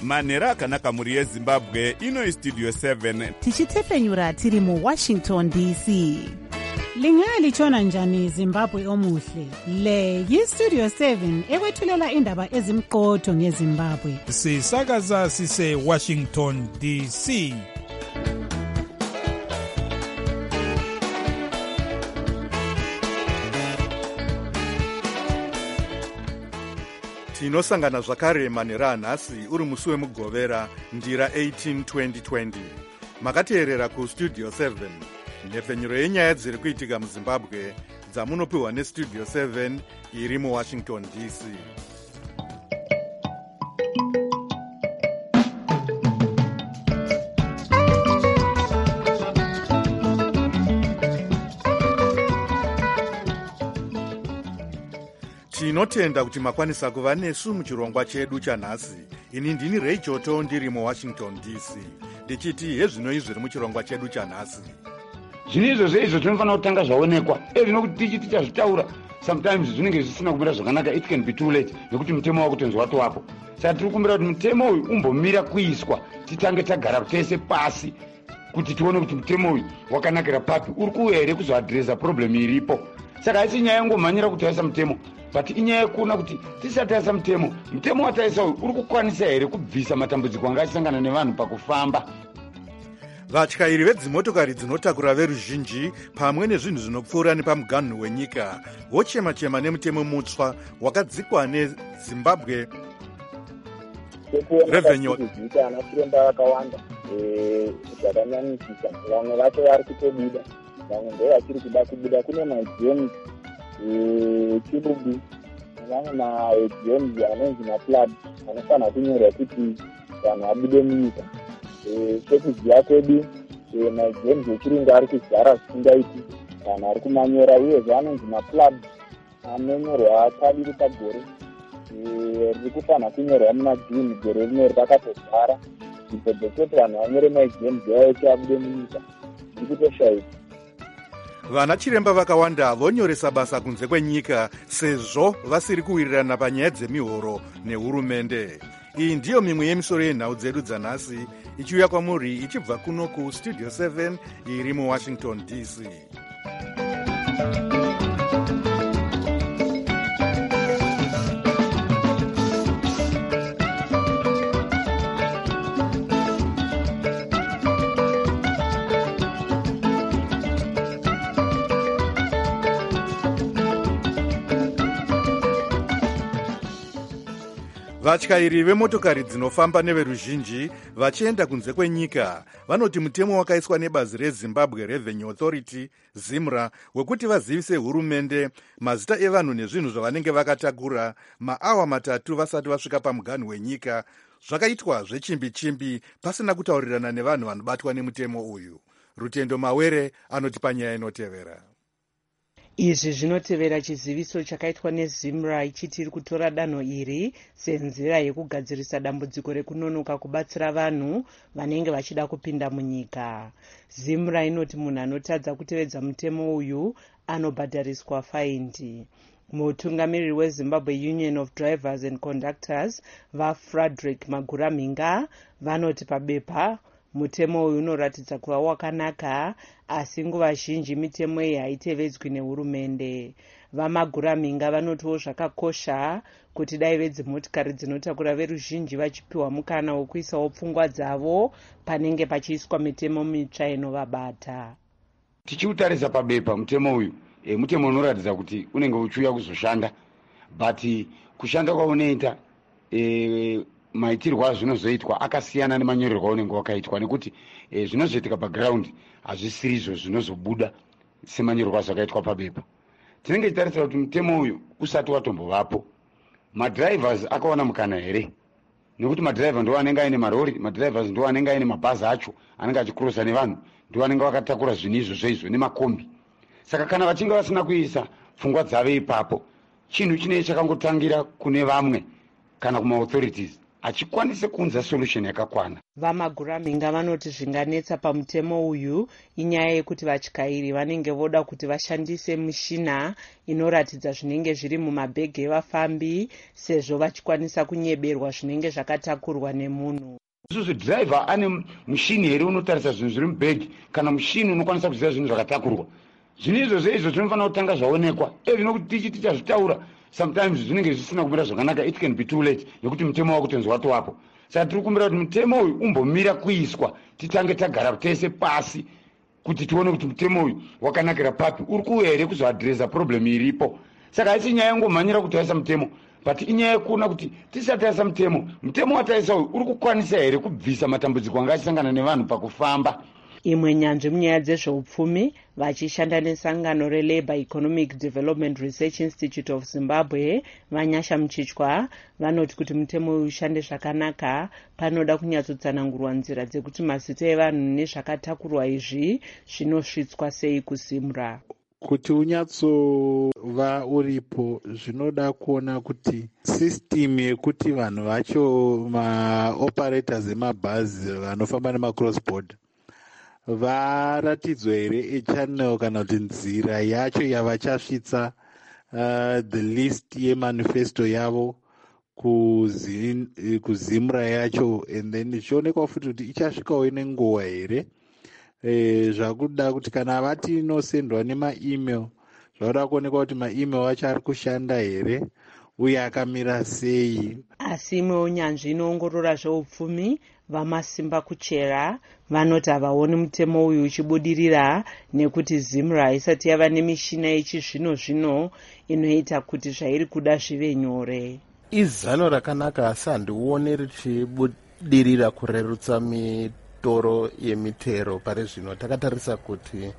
manhero akanaka mhuri yezimbabwe. Ino Studio 7 tichitepfenyura tiri muWashington DC. Lingalitshona njani Zimbabwe omuhle? Le yiStudio 7 ekwethulela indaba ezimqotho ngeZimbabwe. Sisakaza sise Washington DC. Tinosangana zvakare manhero anhasi uri musi wemugovera ndira 18 2020. Makateerera kuStudio 7. Nhepfenyuro yenyaya dziri kuitika muZimbabwe dzamunopiwa neStudio 7 iri muWashington DC. Tinotenda kuti makwanisa kuva nesu muchirongwa chedu chanhasi. Ini ndini Ray Joto ndiri muWashington DC. Ndichiti hezvinoi zviri muchirongwa chedu chanhasi. Zvinizvo zveizvo tinofanira kutanga zvaonekwa. Zvinokuti tichiti tichazvitaura sometimes zvinenge zvisina kumira zvakanaka. It can be too late nekuti mutemo wakutonzi watowapo. Saka tiri kumbira kuti mutemo uyu umbomira kuiswa, titange tagara tese pasi kuti tione kuti mutemo uyu wakanakira papi, uri kuuya here kuzoadresa problem iripo. Saka haisi nyaya yangomhanyira kutaisa mutemo, but inyaya yekuona kuti tisati taisa mutemo wataisa uyu uri kukwanisa here kubvisa matambudziko anga achisangana nevanhu pakufamba. Vatyairi vedzimotokari dzinotakura veruzhinji pamwe nezvinhu zvinopfuura nepamuganhu wenyika vochema-chema nemutemo mutsva wakadzikwa neZimbabwe Revenue. Anachiremba vakawanda zvakanyanyisisa, vamwe vacho vari kutobuda, vamwe ndo vachiri kuda kubuda. Kune maGMs chirubi nevamwe maGMs anonzi mafloods anofanira kunyorwa kuti vanhu vabude munyika. Sekuziva kwedu maGMs echirungu ari kuzara zvisingaiti, vanhu ari kumanyora, uyezve anonzi mafloods anonyorwa paviri pagore. Riri kufanira kunyorwa muna June gore rino rakatozara, ndipo dzekuti vanhu vanyore maGMs yavo eti abude munyika. Ndiri kutoshaika. Vana chiremba vakawanda vonyoresa basa kunze kwenyika sezvo vasiri kuwirirana panyaya dzemihoro nehurumende. Iyi ndiyo mimwe yemisoro yenhau dzedu dzanhasi ichiuya kwamuri ichibva kuno kuStudio 7 iri muWashington DC. Vatyairi vemotokari dzinofamba neveruzhinji vachienda kunze kwenyika vanoti mutemo wakaiswa nebazi reZimbabwe Revenue Authority ZIMRA wekuti vazivise hurumende mazita evanhu nezvinhu zvavanenge vakatakura maawa matatu vasati vasvika pamuganhu wenyika zvakaitwa zvechimbi-chimbi pasina kutaurirana nevanhu vanobatwa nemutemo uyu. Rutendo Mawere anoti panyaya inotevera. Izvi zvinotevera chiziviso chakaitwa neZIMRA ichiti iri kutora danho iri senzira yekugadzirisa dambudziko rekunonoka kubatsira vanhu vanenge vachida kupinda munyika. ZIMRA inoti munhu anotadza kutevedza mutemo uyu anobhadhariswa faindi. Mutungamiriri weZimbabwe Union of Drivers and Conductors vaFrederick Maguraminga vanoti pabepa mutemo uyu unoratidza kuva wakanaka, asi nguva zhinji mitemo iyi haitevedzwi nehurumende. VaMaguraminga vanotiwo zvakakosha kuti dai vedzimotikari dzinotakura veruzhinji vachipiwa mukana wekuisawo pfungwa dzavo panenge pachiiswa mitemo mitsva inovabata. Tichiutarisa pabepa mutemo uyu, mutemo unoratidza kuti unenge uchiuya kuzoshanda, but kushanda kwaunoita maitirwo azvinozoitwa akasiyana nemanyorerwo aunenge wakaitwa, nekuti zvinozoitika paground hazvisirizvo zvinozobuda semanyorerwo azvakaitwa pabepa. Tinenge tichitarisa kuti mutemo uyu usati watombovapo madrivers akawana mukana here, nekuti madriver ndo anenge aine marori, madrivers ndo anenge aine mabhazi acho anenge achikurosa nevanhu, ndo anenge vakatakura zvinhu izvozvo izvo nemakombi. Saka kana vachinge vasina kuisa pfungwa dzavo ipapo, chinhu chinenge chakangotangira kune vamwe kana kuma authorities, achikwanise kuunza solution yakakwana. vamaguraminga vanoti zvinganetsa pamutemo uyu inyaya yekuti vatyairi vanenge voda kuti vashandise mishina inoratidza zvinenge zviri mumabhegi evafambi sezvo vachikwanisa kunyeberwa zvinenge zvakatakurwa nemunhu. isusu dhiraivha ane mushini here unotarisa zvinhu zviri mubhegi kana mushini unokwanisa kuziva zvinhu zvakatakurwa. zvinhu izvozvo izvo zvinofanira kutanga zvaonekwa nokuti tichiti tazvitaura sometimes zvinenge zvisina kumira zvakanaka. It can be too late nekuti mutemo wakutonzi watowapo. Saka tiri kumbira kuti mutemo uyu umbomira kuiswa, titange tagara tese pasi kuti tione kuti mutemo uyu wakanakira papi, uri kuuya here kuzoadresa problem iripo. Saka haisi nyaya yangomhanyira kutaisa mutemo, but inyaya yekuona kuti tisati taisa mutemo wataisa uyu uri kukwanisa here kubvisa matambudziko anga achisangana nevanhu pakufamba. imwe nyanzvi munyaya dzezveupfumi vachishanda nesangano relabour economic development research institute of zimbabwe vanyasha muchichwa vanoti kuti mutemo uyu ushande zvakanaka panoda kunyatsotsanangurwa nzira dzekuti mazita evanhu nezvakatakurwa izvi zvinosvitswa sei kuzimura. Kuti unyatsova uripo zvinoda kuona kuti system yekuti vanhu vacho maoperators emabhazi vanofamba nemacross border varatidzwa here echannel kana kuti nzira yacho yavachasvitsa the list yemanifesto yavo kuzimura yacho, and then ichionekwa futi kuti ichasvikawo nenguva here. Zvakuda kuti kana vati inosendwa nemaemail zvakuda kuonekwa kuti maemail acho ari kushanda here uye akamira sei. Asi imwe unyanzvi inoongorora zveupfumi vamasimba kuchera vanoti havaoni mutemo uyu uchibudirira nekuti zimura haisati yava nemishina yechizvino zvino inoita kuti zvairi kuda zvive nyore. Izano rakanaka asi handioni richibudirira kurerutsa mitoro yemitero pari zvino. Takatarisa kuti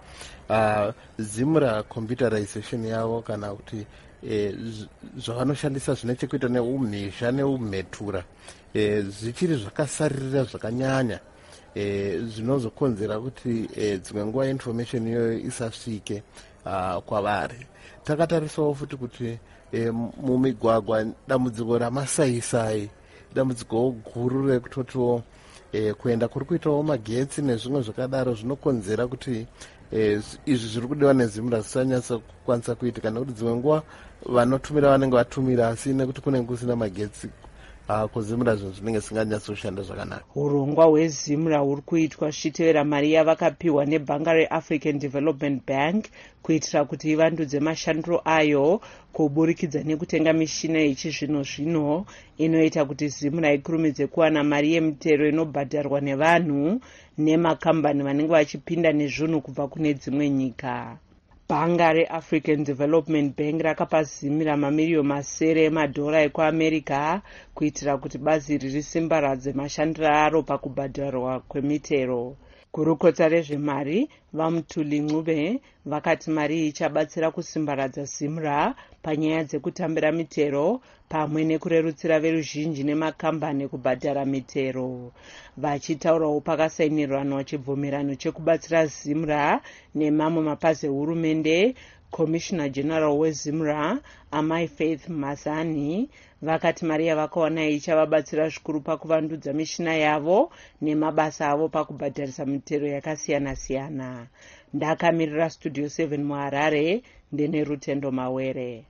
zimura computerization yavo kana kuti zvavanoshandisa zvine chekuita neumhizha neumhetura zvichiri zvakasaririra zvakanyanya zvinozokonzera kuti dzimwe nguva information iyoyo isasvike kwavari. Takatarisawo futi kuti mumigwagwa dambudziko ramasaisai dambudziko guru rekutotiwo kuenda kuri kuitawo magetsi nezvimwe zvakadaro zvinokonzera kuti izvi zviri kudiwa nezimura zvisanyatsa kukwanisa kuitika nekuti dzimwe nguva vanotumira vanenge vatumira asi nekuti kunenge kusina magetsi kuzimura zvinhu zvinenge zvisinganyatsoshanda zvakanaka. Urongwa hwezimura huri kuitwa zvichitevera mari yavakapiwa nebhanga reAfrican Development Bank kuitira kuti ivandudze mashandiro ayo kuburikidza nekutenga mishina yechizvino zvino inoita kuti zimura ikurumidze kuwana mari yemitero inobhadharwa nevanhu nemakambani vanenge vachipinda nezvinhu kubva kune dzimwe nyika. Bhanga reAfrican Development Bank rakapa zimura mamiriyoni masere emadhora ekuAmerica kuitira kuti bazi iri risimbaradze mashandiro aro pakubhadharwa kwemitero. Gurukota rezvemari vaMutuli Ncube vakati mari iyi ichabatsira kusimbaradza zimura panyaya dzekutambira mitero pamwe nekurerutsira veruzhinji nemakambani kubhadhara mitero. Vachitaurawo pakasainirwa chibvumirano chekubatsira zimura nemamwe mapazi ehurumende, Commissioner General weZimura Amai Faith Mazani vakati mari yavakawana ichavabatsira zvikuru pakuvandudza mishina yavo nemabasa avo pakubhadharisa mitero yakasiyana siyana. Ndakamirira Studio 7 muHarare ndine Rutendo Mawere.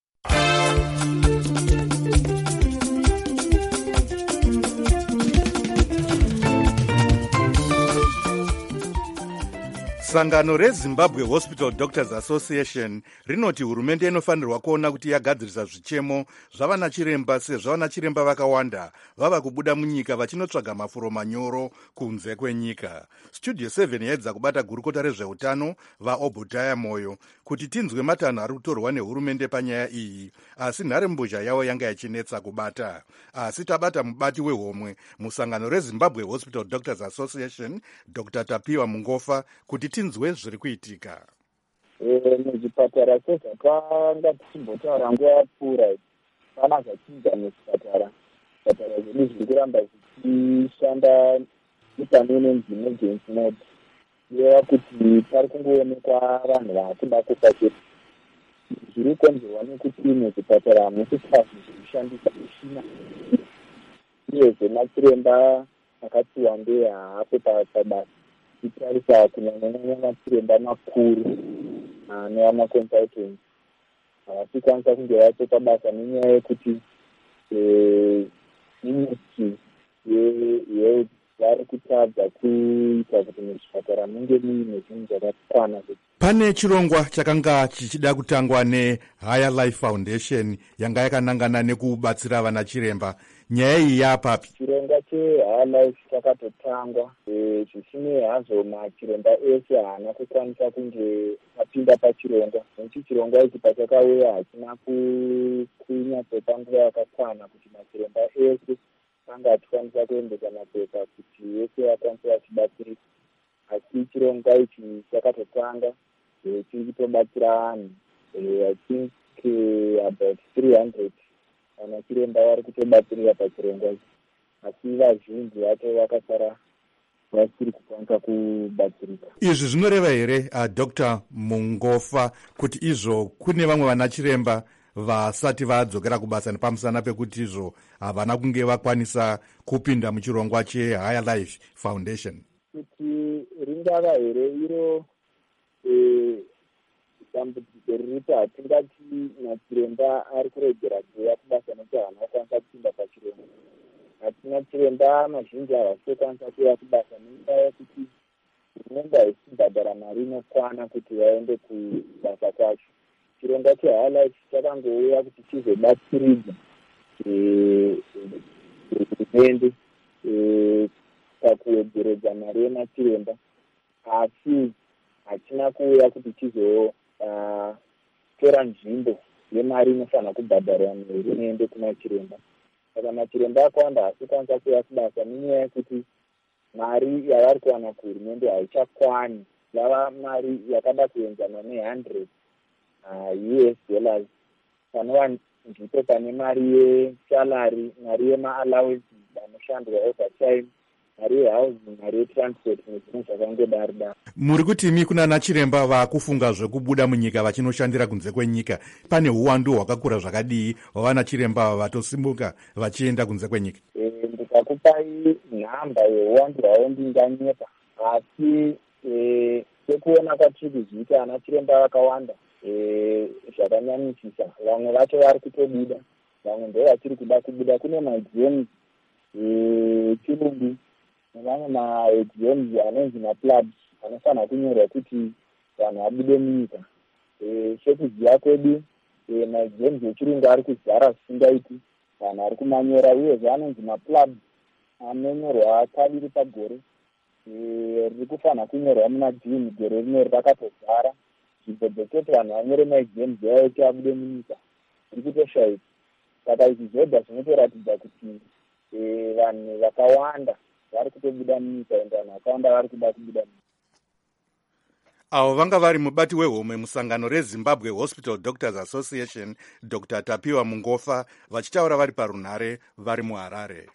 Sangano reZimbabwe Hospital Doctors Association rinoti hurumende inofanirwa kuona kuti yagadzirisa zvichemo zvavanachiremba sezvo vanachiremba vakawanda vava kubuda munyika vachinotsvaga mafuro manyoro kunze kwenyika. Studio 7 yaedza kubata gurukota rezveutano vaObhudhaya Moyo kuti tinzwe matanho ari kutorwa nehurumende panyaya iyi, asi nharembozha yavo yanga yachinetsa kubata. Asi tabata mubati wehomwe musangano reZimbabwe Hospital Doctors Association Dr. Tapiwa Mungofa kuti tinzwe zviri kuitika. Muzvipatara sezvakanga tichimbotaura nguva yapfuura pana zvachinja muzvipatara. Zvipatara zvedu zviri kuramba zvichishanda nepano inonzi emergency mode. Kureva kuti pari kungoonekwa vanhu vakuda kufa chete. Zviri kukonzerwa nekuti muzvipatara hamusisina zvekushandisa mishina uyezve machiremba akati wandei haapo pabasa titarisa kunyanyanyanya machiremba makuru nevamaconsultants havachikwanisa kunge vacho pabasa nenyaya yekuti ministry yehealth vari kutadza kuita kuti muzvipatara munge muine zvinhu zvakakwana. Pane chirongwa chakanga chichida kutangwa neHigher Life Foundation yanga yakanangana nekubatsira vana chiremba. Nyaya iyi yapapi? Chirongwa cheHigher Life chakatotangwa, zvisinei hazvo machiremba ese haana kukwanisa kunge apinda pachirongwa. Nokuti chirongwa ichi pachakauya hachina kunyatsopa nguva yakakwana kuti machiremba ese anga achikwanisa kuendesa mapepa kuti ese akwanise achibatsirika. Asi chirongwa ichi chakatotanga chiri kutobatsira vanhu I think about 300 kana chiremba vari kutobatsirira pachirongwa ichi, asi vazhinji vacho vakasara vasiri kukwanisa kubatsirika. Izvi zvinoreva here Dr. Mungofa kuti izvo kune vamwe vana chiremba vasati vadzokera kubasa nepamusana pekuti izvo havana kunge vakwanisa kupinda muchirongwa cheHigher Life Foundation? Kuti ringava here iro dambudziko riripo, hatingati machiremba ari kuregera kuuya kubasa nekuti havana kukwanisa kupinda pachirongwa. Hatina chiremba mazhinji havasokwanisa kuuya kubasa nenyaya yekuti hurumende haisi kubhadhara mari inokwana kuti vaende kubasa kwacho. Chirongwa cheHigher Life chakangouya kuti chizobatsiridza hurumende pakuwedzeredza mari yemachiremba, asi hachina kuuya kuti chizotora nzvimbo yemari inofanira kubhadharwa nehurumende kumachiremba. Saka machiremba akawanda haasi kwanisa kuuya kubasa nenyaya yekuti mari yavari kuwana kuhurumende haichakwani. Yava mari yakada kuenzana ne$100 US panova ndipo pane mari yesalary, mari yema-allowance anoshandwa overtime, mari yehousing, mari yetransport nezvimwe zvakangodaro. Muri kuti imi kunana chiremba vakufunga zvekubuda munyika vachinoshandira kunze kwenyika, pane uwandu hwakakura zvakadii hwavana chiremba vatosimuka vachienda kunze kwenyika? Ndikakupai nhamba yeuwandu hwavo ndinganyepa, asi sekuona kwatiri kuzviita ana chiremba vakawanda zvakanyanyisisa. Vamwe vacho vari kutobuda, vamwe ndo vachiri kuda kubuda. Kune maexams chirungu nevamwe maexams anonzi maplabs anofanira kunyorwa kuti vanhu vabude munyika. Sekuziva kwedu maexams echirungu ari kuzara zvisingaiti, vanhu vari kumanyora, uyezve anonzi maplabs anonyorwa kaviri pagore. Riri kufanira kunyorwa muna June gore rino rakatozara. Nzvimbo dzekutoti vanhu vanyore maexams yavo ekuti vabude munyika iri kutoshaika. Saka izvi zvoga zvinotoratidza kuti vanhu vakawanda vari kutobuda munyika ende vanhu vakawanda vari kuda kubuda munyika. Avo vanga vari mubati wehomwe musangano reZimbabwe Hospital Doctors Association, Dr. Tapiwa Mungofa, vachitaura vari parunhare vari muHarare.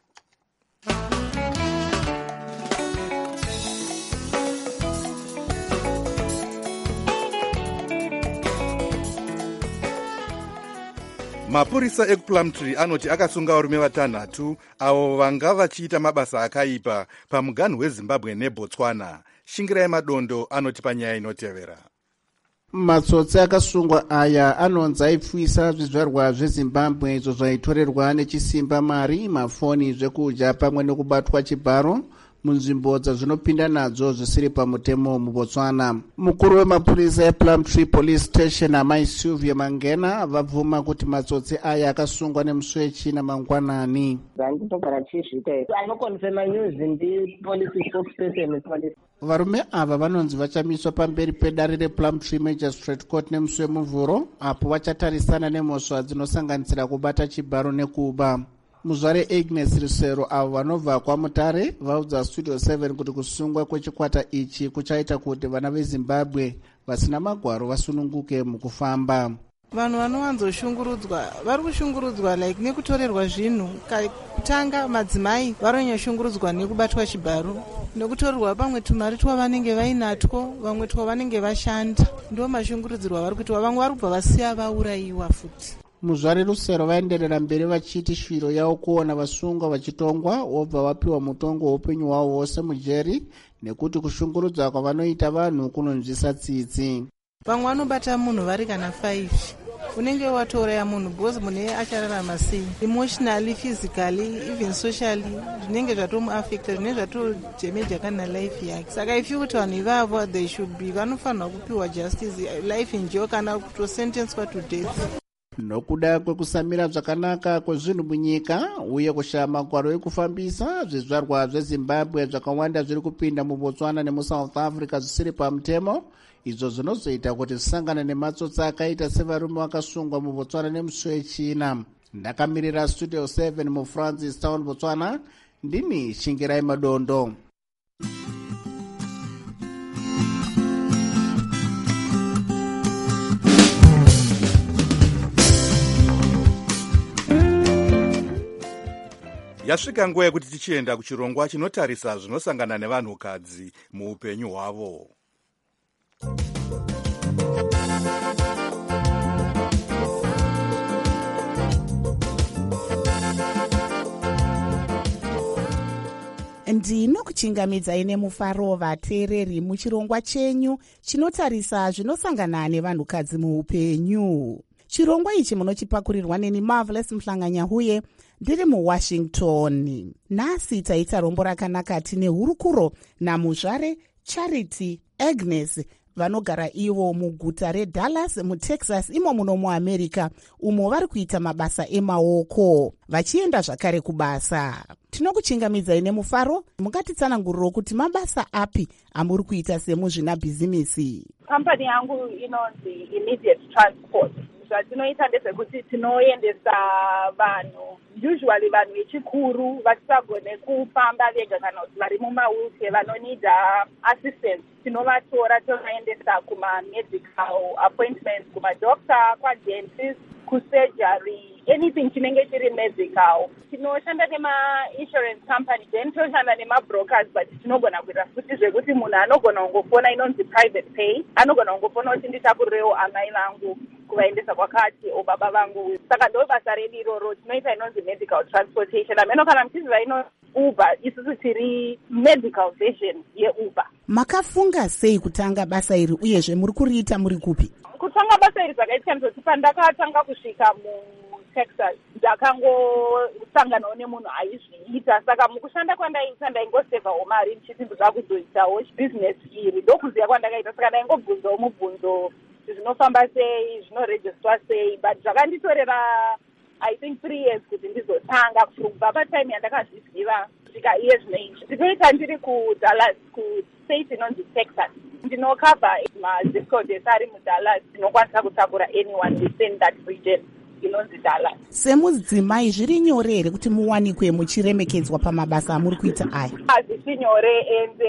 Mapurisa ekuPlumtree anoti akasunga varume vatanhatu avo vanga vachiita mabasa akaipa pamuganhu weZimbabwe neBotswana. Shingirai Madondo anoti panyaya inotevera. Matsotsi akasungwa aya anonzi aipfuisa zvizvarwa zveZimbabwe izvo zvaitorerwa nechisimba mari, mafoni, zvekudya pamwe nekubatwa chibharo munzvimbo dzazvinopinda nadzo zvisiri pamutemo muBotswana. Mukuru wemapurisa ePlumtree Police Station Amai Sylvia Mangena vabvuma kuti matsotsi aya akasungwa nemusi wechina mangwanani. Varume ava vanonzi vachamiswa pamberi pedare rePlumtree Magistrate Court nemusi wemuvhuro, apo vachatarisana nemhosva dzinosanganisira kubata chibharo nekuba. Muzvare Agnes Risero avo vanobva kwaMutare vaudza Studio 7 kuti kusungwa kwechikwata ichi kuchaita kuti vana veZimbabwe vasina magwaro vasununguke mukufamba. Vanhu vanowanzoshungurudzwa vari kushungurudzwa nekutorerwa zvinhu. Kutanga madzimai varonyashungurudzwa nekubatwa chibharo, nekutorerwa pamwe tumari twavanenge vainatwo, vamwe twavanenge vashanda. Ndo mashungurudzirwa vari kuitwa. Vamwe vari kubva vasiya vaurayiwa futi. muzvari Rusero vaenderera mberi vachiti shwiro yavo kuona vasungwa vachitongwa wobva vapiwa mutongo weupenyu hwavo hwose mujeri nekuti kushungurudza kwavanoita vanhu kunonzwisa tsitsi. Vamwe vanobata munhu vari kana 5 unenge watouraya munhu because munhu achararama sei emotionally, physically, even socially zvinenge zvatomuaffecta, zvinenge zvatojemeja kana life yake. Saka if kuti vanhu ivavo they should be vanofanirwa kupiwa justice, life in jail kana kutosentencwa to death. Nokuda kwekusamira zvakanaka kwezvinhu munyika uye kushaya magwaro ekufambisa zvizvarwa zveZimbabwe zvakawanda zviri kupinda muBotswana nemuSouth Africa zvisiri pamutemo, izvo zvinozoita kuti zvisangane nematsotsi akaita sevarume vakasungwa muBotswana nemusi wechina. Ndakamirira Studio 7 muFrancis Town, Botswana, ndini Shingirai Madondo. Yasvika nguva yekuti tichienda kuchirongwa chinotarisa zvinosangana nevanhukadzi muupenyu hwavo. Ndinokuchingamidzai nemufaro vateereri muchirongwa chenyu chinotarisa zvinosangana nevanhukadzi muupenyu. Chirongwa ichi munochipakurirwa neni Marvelous Mhlanganyahuye ndiri muWashington. Nhasi taita rombo rakanaka tine hurukuro namuzvare Charity Agnes vanogara ivo muguta reDallas muTexas imo muno muAmerica, umo vari kuita mabasa emaoko vachienda zvakare kubasa. Tinokuchingamidzai nemufaro, mukatitsananguriro kuti mabasa api amuri kuita semuzvina bhizimisi. Kampani yangu inonzi Immediate Transport. Zvatinoita ndezvekuti tinoendesa vanhu, usually vanhu vechikuru vasisagone kufamba vega kana kuti vari mumawheelchair vanonida assistance. Tinovatora tovaendesa kuma-medical appointments, kumadoctor, kwadentist, kusurgery, anything chinenge chiri medical. Tinoshanda nema-insurance company, then toshanda nema-brokers, but tinogona kuita futi zvekuti munhu anogona kungofona inonzi private pay, anogona kungofona kuti nditakurewo amai vangu kuvaendesa kwakati obaba vangu. Saka ndo basa redu iroro tinoita inonzi medical transportation. Ameno kana muchiziva ino Uber, isusu tiri medical version yeUber. Makafunga sei kutanga basa iri uyezve muri kuriita muri kupi? Kutanga basa iri zvakaita kuti pandakatanga kusvika muTexas ndakangosanganawo nemunhu aizviita. Saka mukushanda kwandaita ndaingosevawo mari ndichiti ndoda kuzoitawo business iri, ndokuziya kwandakaita. Saka ndaingobvunzawo mubvunzo zvinofamba sei, zvinorejistwa sei, but zvakanditorera I think 3 years kuti ndizotanga kubva patime yandakazviziva kusvika iye zvinoizvi. Ndinoita ndiri kuDallas, kustate inonzi Texas. Ndinokavha mazip code ari muDallas, ndinokwanisa kutakura anyone within that region inonzi Dallas. Semudzimai zviri nyore here kuti muwanikwe muchiremekedzwa pamabasa amuri kuita aya? Hazvisi nyore, and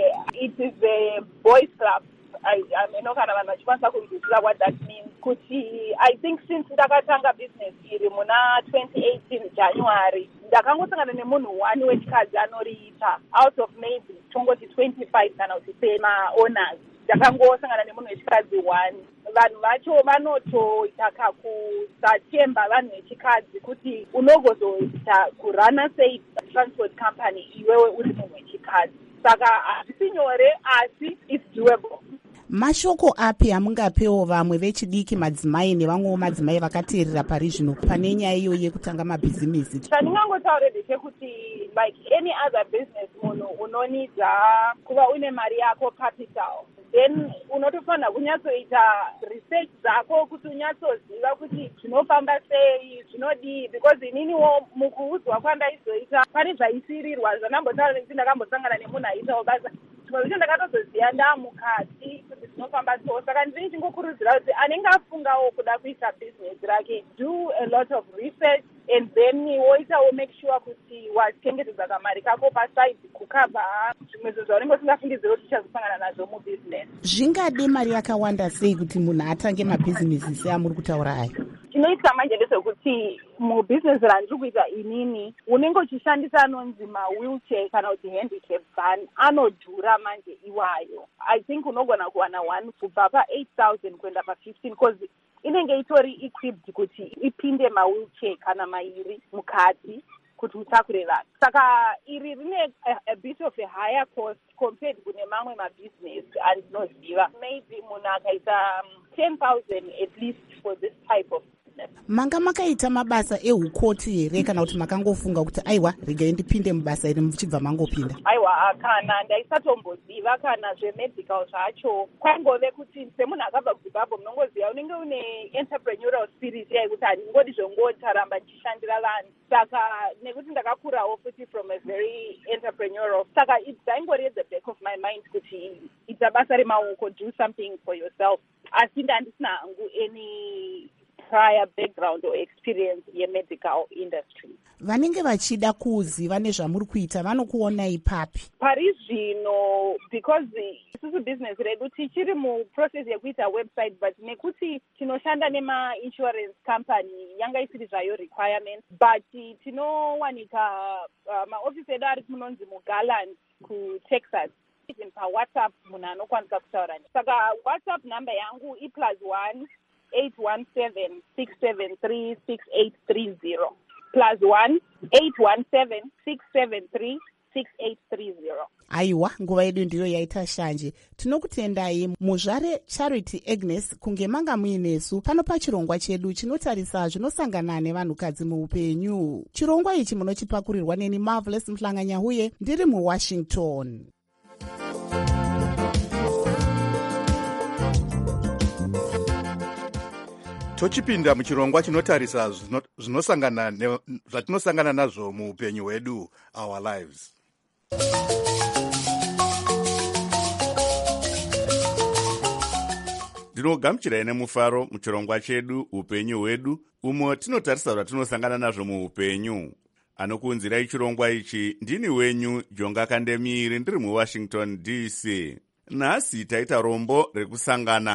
it is a boys club. Ameno kana vanhu vachikwanisa kunzwisisa what that means. Kuti I think since ndakatanga business iri muna 2018 January, ndakangosangana nemunhu 1 wechikadzi anoriita out of maybe tongoti 25 kana kuti sema-owners. Ndakangosangana nemunhu wechikadzi 1. Vanhu vacho vanotoita kakusatemba vanhu vechikadzi kuti unogozoita kurana sei transport company iwewe uri munhu wechikadzi. Saka hazvisi nyore asi it's doable. Mashoko api amungapewo vamwe vechidiki, madzimai nevamwewo madzimai vakateerera pari zvino pane nyaya iyo yekutanga mabhizimisi? Chandingangotaura ndechekuti like any other business, munhu unonidza kuva une mari yako capital, then unotofanira kunyatsoita research dzako kuti unyatsoziva kuti zvinofamba sei, zvinodii, because ininiwo mukuudzwa kwandaizoita pane zvaisirirwa zvandambotaura nekuti ndakambosangana nemunhu aitawo basa zvino ndakatozoziva ndamukati kuti zvinofamba so. Saka ndiri chingokurudzira kuti anenge afungawo kuda kuita business rake, do a lot of research and then woitawo make sure kuti wachengetedza kamari kako paside kukabva zvimwe zvinhu zvaunenge usingafungidziri kuti uchazosangana nazvo mubusiness. Zvingade mari yakawanda sei kuti munhu atange mabhizinesi seamuri kutaura aya? Chinoita manje ndezvekuti mubusiness randiri kuita inini unenge uchishandisa anonzi mawheelchair kana kuti handicap van anodhura manje iwayo. I think unogona kuwana one kubva pa8,000 kuenda pa15, because inenge itori equipped kuti ipinde mawheelchair kana mairi mukati kuti utakure vanhu. Saka iri rine a bit of a higher cost compared kune mamwe mabusiness andinoziva. Maybe munhu akaita 10,000 at least for this type of business. Manga makaita mabasa ehukoti here kana kuti makangofunga kuti aiwa regai ndipinde mubasa iri muchibva mangopinda? Aiwa, kana ndaisatomboziva kana zvemedical zvacho. Kwangove kuti semunhu akabva kuZimbabwe munongoziva unenge une entrepreneurial spirit yekuti handingodi zvongotaramba ndichishandira vanhu. Saka nekuti ndakakurawo futi from a very entrepreneurial, saka dzaingori at the back of my mind kuti ita basa remaoko, do something for yourself. Asi handisina hangu any prior background or experience ye-medical industry. Vanenge vachida kuziva nezvamuri kuita vanokuonai papi? Pari zvino, because isusu business redu tichiri muprocess yekuita website, but nekuti tinoshanda nema-insurance company yanga isiri zvayo requirements, but tinowanika maofisi edu ari kunonzi muGarland kuTexas. Even paWhatsApp munhu anokwanisa kutaura. Saka WhatsApp number yangu +1 817 673 6830 +1 817 673 6830. Aiwa, nguva yedu ndiyo yaita shanje. Tinokutendai muzvare Charity Agnes kunge manga muinesu pano pachirongwa chedu chinotarisa zvinosangana nevanhukadzi muupenyu. Chirongwa ichi munochipakurirwa neni Marvelous Mhlanganyahuye ndiri muWashington. Tochipinda muchirongwa chinotarisa zvatinosangana nazvo muupenyu hwedu, our lives. Ndinogamuchirai nemufaro muchirongwa chedu upenyu hwedu, umo tinotarisa zvatinosangana nazvo muupenyu. Anokuunzirai chirongwa ichi ndini wenyu Jonga Kandemiri ndiri muWashington DC. Nhasi taita rombo rekusangana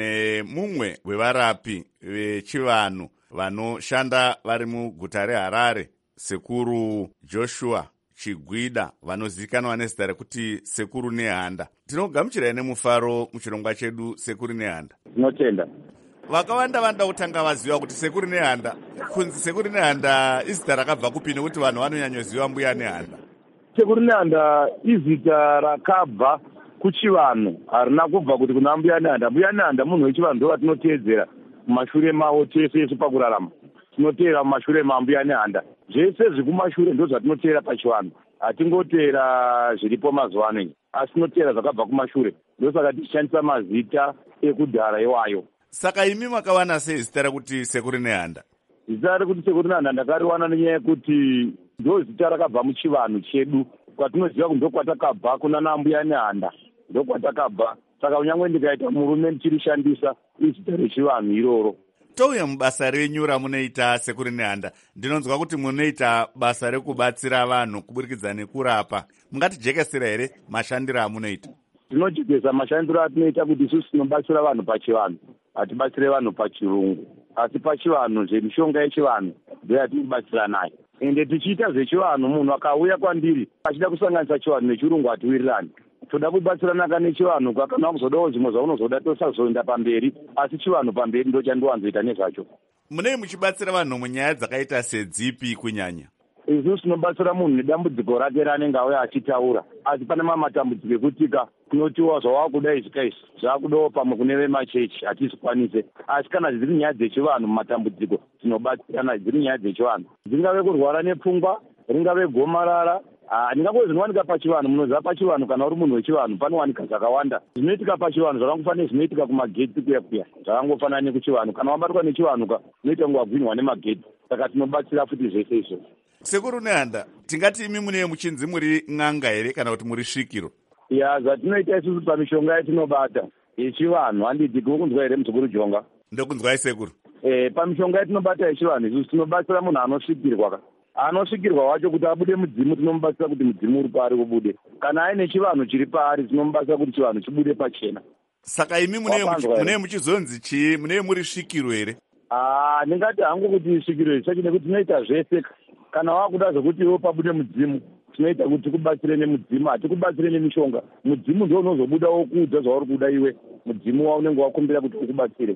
nemumwe wevarapi vechivanhu vanoshanda vari muguta reHarare, Sekuru Joshua Chigwida, vanozivikanwa nezita rekuti Sekuru Nehanda. Tinogamuchirai nemufaro muchirongwa chedu Sekuru Nehanda. Tinotenda. Vakawanda vanoda kutanga vaziva kuti Sekuru Nehanda, kunzi Sekuru Nehanda izita rakabva kupi nekuti vanhu vanonyanyoziva mbuya Nehanda? Sekuru Nehanda izita rakabva kuchivanhu, harina kubva kuti kuna mbuya Nehanda. Mbuya Nehanda munhu wechivanhu ndo vatinoteedzera mumashure mavo tese pakurarama. Tinoteera mumashure mambuya Nehanda. Zvese zvekumashure ndo zvatinoteera pachivanhu. Hatingoteera zviripo mazuva ano, asi tinoteera zvakabva kumashure. Ndosaka tichishandisa mazita ekudhara iwayo. Saka imi makawana sei zita rekuti Sekuru Nehanda? Zita rekuti Sekuru Nehanda ndakariwana nenyaya yekuti ndo zita rakabva muchivanhu chedu, kwatinoziva kuti ndokwatakabva kuna nambuya Nehanda, ndokwatakabva. Saka unyangwe ndikaita murume ndichirishandisa izita rechivanhu iroro. Touya mubasa renyu ramunoita Sekuru Nehanda, ndinonzwa kuti munoita basa rekubatsira vanhu kuburikidza nekurapa. Mungatijekesera here mashandiro amunoita? Tinojekesa mashandiro atinoita kuti isusu tinobatsira vanhu pachivanhu, hatibatsire vanhu pachirungu, asi pachivanhu zvemishonga yechivanhu ndiyo yatinobatsira nayo. Ende tichiita zvechivanhu, munhu akauya kwandiri achida kusanganisa chivanhu nechirungu hatiwirirani. Toda kubatsirana nechivanhu, kana kuzodawo zvimwe zvaunozoda tosazoenda pamberi, asi chivanhu pamberi ndo chandiwanzoita nezvacho. Munei muchibatsira vanhu munyaya dzakaita sedzipi kunyanya? Isusu tinobatsira munhu nedambudziko rake ranenge auya achitaura, asi pane mamwe matambudziko ekutika tinotiwa zvawakudai zvikaisi zvakudawo pamwe kune vemachechi hatizikwanise. Asi kana dziri nyaya dzechivanhu matambudziko tinobatsirana, dziri nyaya dzechivanhu, dzingave kurwara nepfungwa, ringave gomarara, ndingangove zvinowanika pachivanhu. Munoziva pachivanhu kana uri munhu wechivanhu panowanika zvakawanda zvinoitika pachivanhu, zvakangofanira zvinoitika kumagetsi kuya zvakangofanana nekuchivanhu. Kana wabatwa nechivanhu unoita kunge wagwinywa nemagetsi. Saka tinobatsira futi zvese izvo. Sekuru Nehanda, tingati imi munei muchinzi muri n'anga here kana kuti muri svikiro? Ya, zvatinoita isusu pamishonga yatinobata yechivanhu, handiti kunzwa here mudzukuru Jonga? Ndokunzwai sekuru. Pamishonga yatinobata yechivanhu isusu tinobatsira munhu anosvikirwa. Anosvikirwa wacho kuti abude mudzimu, tinomubatsira kuti mudzimu uri paari ubude. Kana aine chivanhu chiri paari, tinomubatsira kuti chivanhu chibude pachena. Saka imi munei muchizonzi chii? Munei muri svikiro here? Ndingati hangu kuti svikiro zvisachi nekuti tinoita zvese. Kana wakuda zvokuti iwo pabude mudzimu, tinoita kuti tikubatsire nemudzimu, hatikubatsire nemishonga. Mudzimu ndio unozobuda wokuudza zvauri kuda iwe, mudzimu waunenge wakumbira kuti ukubatsire.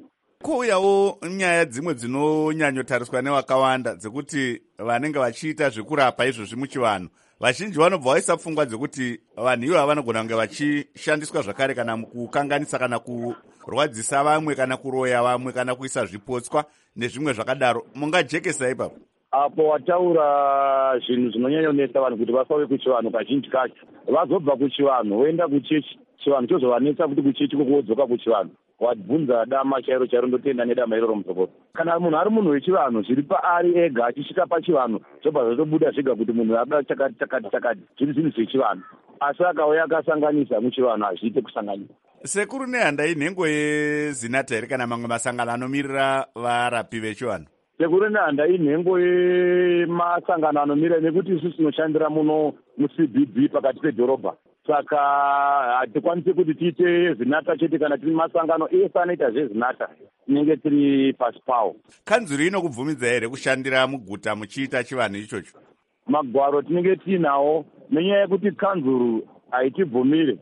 Kouyawo nyaya dzimwe dzinonyanyotariswa nevakawanda dzekuti vanenge vachiita zvekurapa izvozvi muchivanhu vazhinji vanobva vaisa pfungwa dzekuti vanhu ivo vanogona kunge vachishandiswa zvakare kana kukanganisa kana kurwadzisa vamwe kana kuroya vamwe kana kuisa zvipotswa nezvimwe zvakadaro. Mungajekesa ipapo? Apo wataura zvinhu zvinonyanyonetsa vanhu kuti vafauye kuchivanhu kazhinji kacho vazobva kuchivanhu voenda kuchechi, chivanhu chozovanetsa kuti kuchechi kokuwodzoka kuchivanhu. Wabvunza dama chairo chairo, ndotenda nedama iroro musokoro. Kana munhu ari munhu wechivanhu zviri paari ega achisvika pachivanhu zvobva zvatobuda zvega kuti munhu ada chakati zviri zvinhu zvechivanhu, asi akauya akasanganisa muchivanhu hazviite kusanganisa. Sekuru Nehanda inhengo yezinata here kana mamwe masangano anomirira varapi vechivanhu? Sekuru Nehanda inhengo yemasangano anomirira nekuti isusu tinoshandira muno muCBD pakati pedhorobha. Saka hatikwanisi kuti tiite zinata chete kana tiri masangano ese anoita zvezinata tinenge tiri pasi pawo. Kanzuro inokubvumidza here kushandira muguta muchiita chivanhu ichocho? Magwaro tinenge tiinawo nenyaya yekuti kanzuro haitibvumire,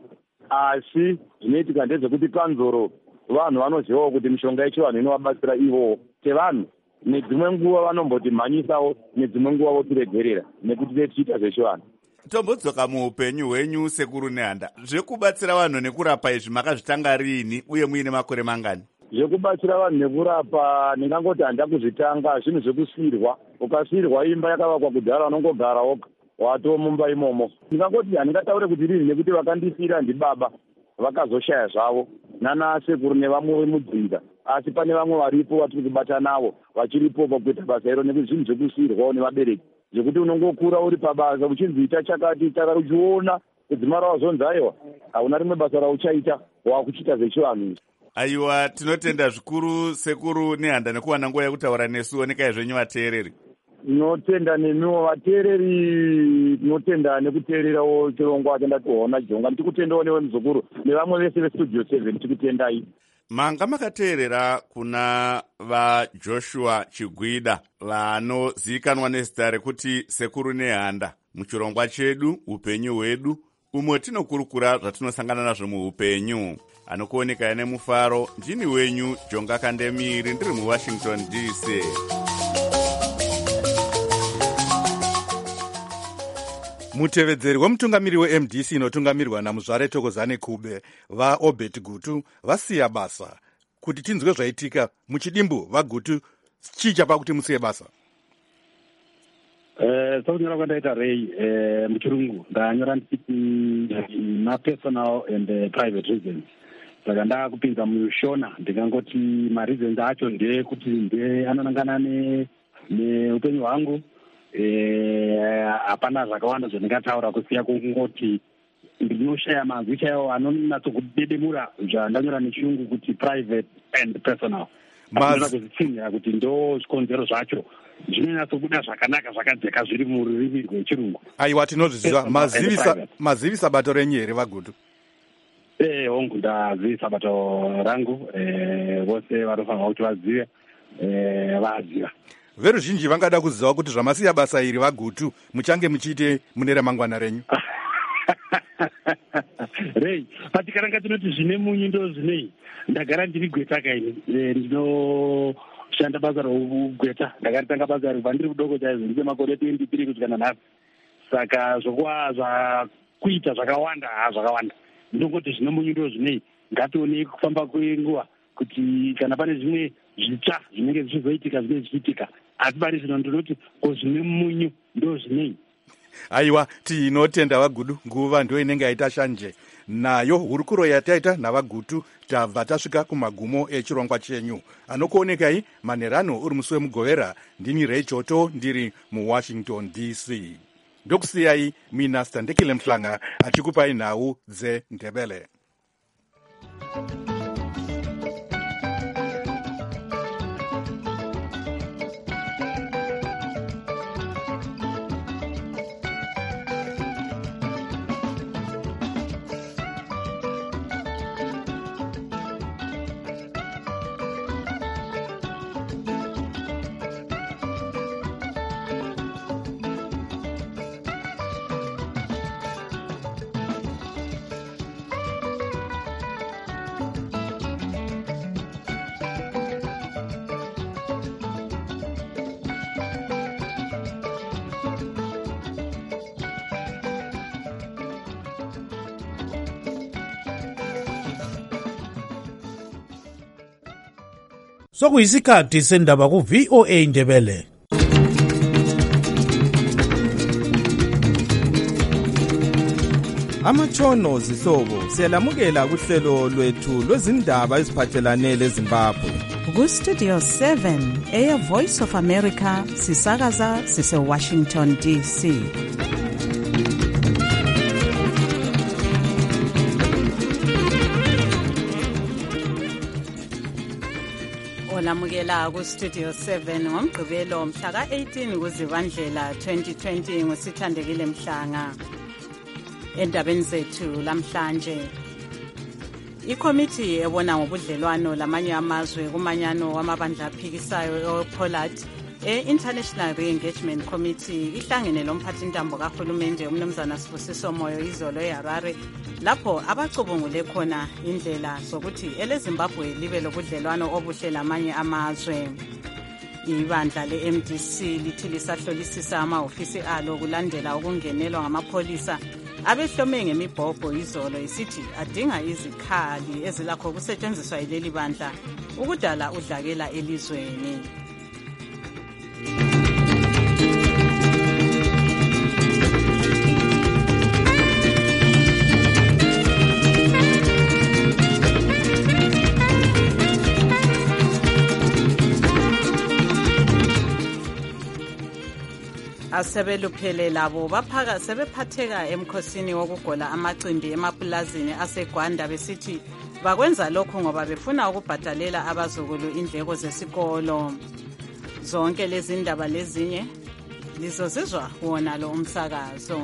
asi zvinoitika ndezvekuti kanzuro vanhu vanozivawo kuti mishonga yechivanhu inovabatsira ivowo tevanhu. Nedzimwe nguva vanombotimhanyisawo, nedzimwe nguva votiregerera nekuti tichiita zvechivanhu. Tombodzoka muupenyu hwenyu Sekuru Nehanda, zvekubatsira vanhu nekurapa izvi makazvitanga rini uye muine makore mangani? Zvekubatsira vanhu nekurapa ndingangoti handa kuzvitanga, zvinhu zvekusirwa. Ukasirwa imba yakavakwa kudhara unongogara woga watoo mumba imomo. Ndingangoti handingataure kuti rini nekuti vakandisira ndibaba vakazoshaya zvavo nana sekuru nevamwe vemudzinza, asi pane vamwe varipo vatiri kubata navo vachiripo pakuita basa iro nekuti zvinhu zvekusirwawo nevabereki zvekuti unongokura uri pabasa uchinzi ita chakati uchiona kudzimara wazonzi aiwa hauna rimwe basa rauchaita wakuchiita zvechivanhu. Aiwa, tinotenda zvikuru Sekuru Nehanda nekuwana nguva yekutaura nesu. Onekai zvenyu vateereri. Tinotenda nemiwo vateereri, tinotenda nekuteererawo chirongwa chandationa jonga. Tikutendawo newe muzukuru nevamwe vese vestudio 7 tikutendai. Manga makateerera kuna vaJoshua Chigwida vanozivikanwa nezita rekuti Sekuru Nehanda muchirongwa chedu upenyu hwedu, umwe tinokurukura zvatinosangana nazvo muupenyu. Anokuoneka nemufaro, ndini wenyu Jonga Kandemiri, ndiri muWashington DC. Mutevedzeri wemutungamiri weMDC inotungamirwa naMuzvare Thokozani Kube vaObert Gutu vasiya basa. Kuti tinzwe zvaitika muchidimbu vaGutu chii chapa kuti musiye basa? Sokunyora kwandaita Ray muchirungu ndanyora nditi ma-personal and private reasons. Saka ndakupinza mushona ndikangoti ma-reasons acho ndeyekuti anonangana neupenyu hwangu. Hapana zvakawanda zvandingataura kusiya kungoti ndinoshaya mazwi chaiwo anonyatsokudedemura zvandanyora nechiyungu kuti private and personal. Anoda kuzvitsinira kuti ndo zvikonzero zvacho zvinonyatsobuda zvakanaka zvakadzeka zviri mururimi rwechirungu. Aiwa, tinozviziva. Mazivisa bato renyu here vaGutu? Hongu ndazivisa bato rangu, vose vanofanirwa kuti vazive vaziva. Veruzhinji vangada kuziva kuti zvamasiya basa iri vaGutu muchange muchiite mune ramangwana renyu. Rei, patikaranga tinoti zvine munyu ndo zvinei. Ndagara ndiri gweta kaini, ndinoshanda basa rougweta. Ndakaritanga basa kubva ndiri kudoko chaizvo, ndine makore 23 kusvikana nhasi. Saka zvokuva zvakuita zvakawanda zvakawanda. Ndongoti zvine munyu ndo zvinei. Ngatione kufamba kwenguva kuti kana pane zvimwe zvitsva zvinenge zvichizoitika zvinenge zvichiitika, asi pari zvino ndinoti zvine munyu ndo zvinei. Aiwa, tinotenda vaGutu, nguva ndo inenge yaita shanje. Nayo hurukuro yataita navaGutu tabva tasvika kumagumo echirongwa chenyu. Anokuonekai Manerano uri musi wemugovera, ndini Ray Choto ndiri muWashington DC. Ndokusiyai mina Standekile Mhlanga achikupai nhau dzeNdebele. sokuyisikhathi sendaba ku-VOA Indebele. Amatshono zihlobo siyalamukela kuhlelo lwethu lwezindaba eziphathelane leZimbabwe. Ku-Studio 7 Air Voice of America sisakaza sise-Washington DC. Olamukela ku-Studio 7 ngomgqibelo mhla ka-18 kuZibandlela 2020 ngusithandekile Mhlanga. Endabeni zethu lamhlanje, ikomiti ebona ngobudlelwano lamanye amazwe kumanyano wamabandla aphikisayo ePoland e-International Re-Engagement Committee ihlangene lomphathintambo kahulumende umnumzana Sibusiso Moyo izolo eHarare, lapho abacubungule khona indlela zokuthi eleZimbabwe libe lobudlelwano obuhle lamanye amazwe. Ibandla le-MDC lithi lisahlolisisa amahofisi alo kulandela ukungenelwa ngamapholisa abehlome ngemibhobho izolo, isithi adinga izikhali ezilakho kusetshenziswa yileli bandla ukudala udlakela elizweni. Asebeluphele labo sebephatheka emkhosini wokugola amacimbi emapulazini aseGwanda besithi bakwenza lokhu ngoba befuna ukubhadalela abazukulu indleko zesikolo. Zonke lezi ndaba lezinye lizozizwa wona lo umsakazo.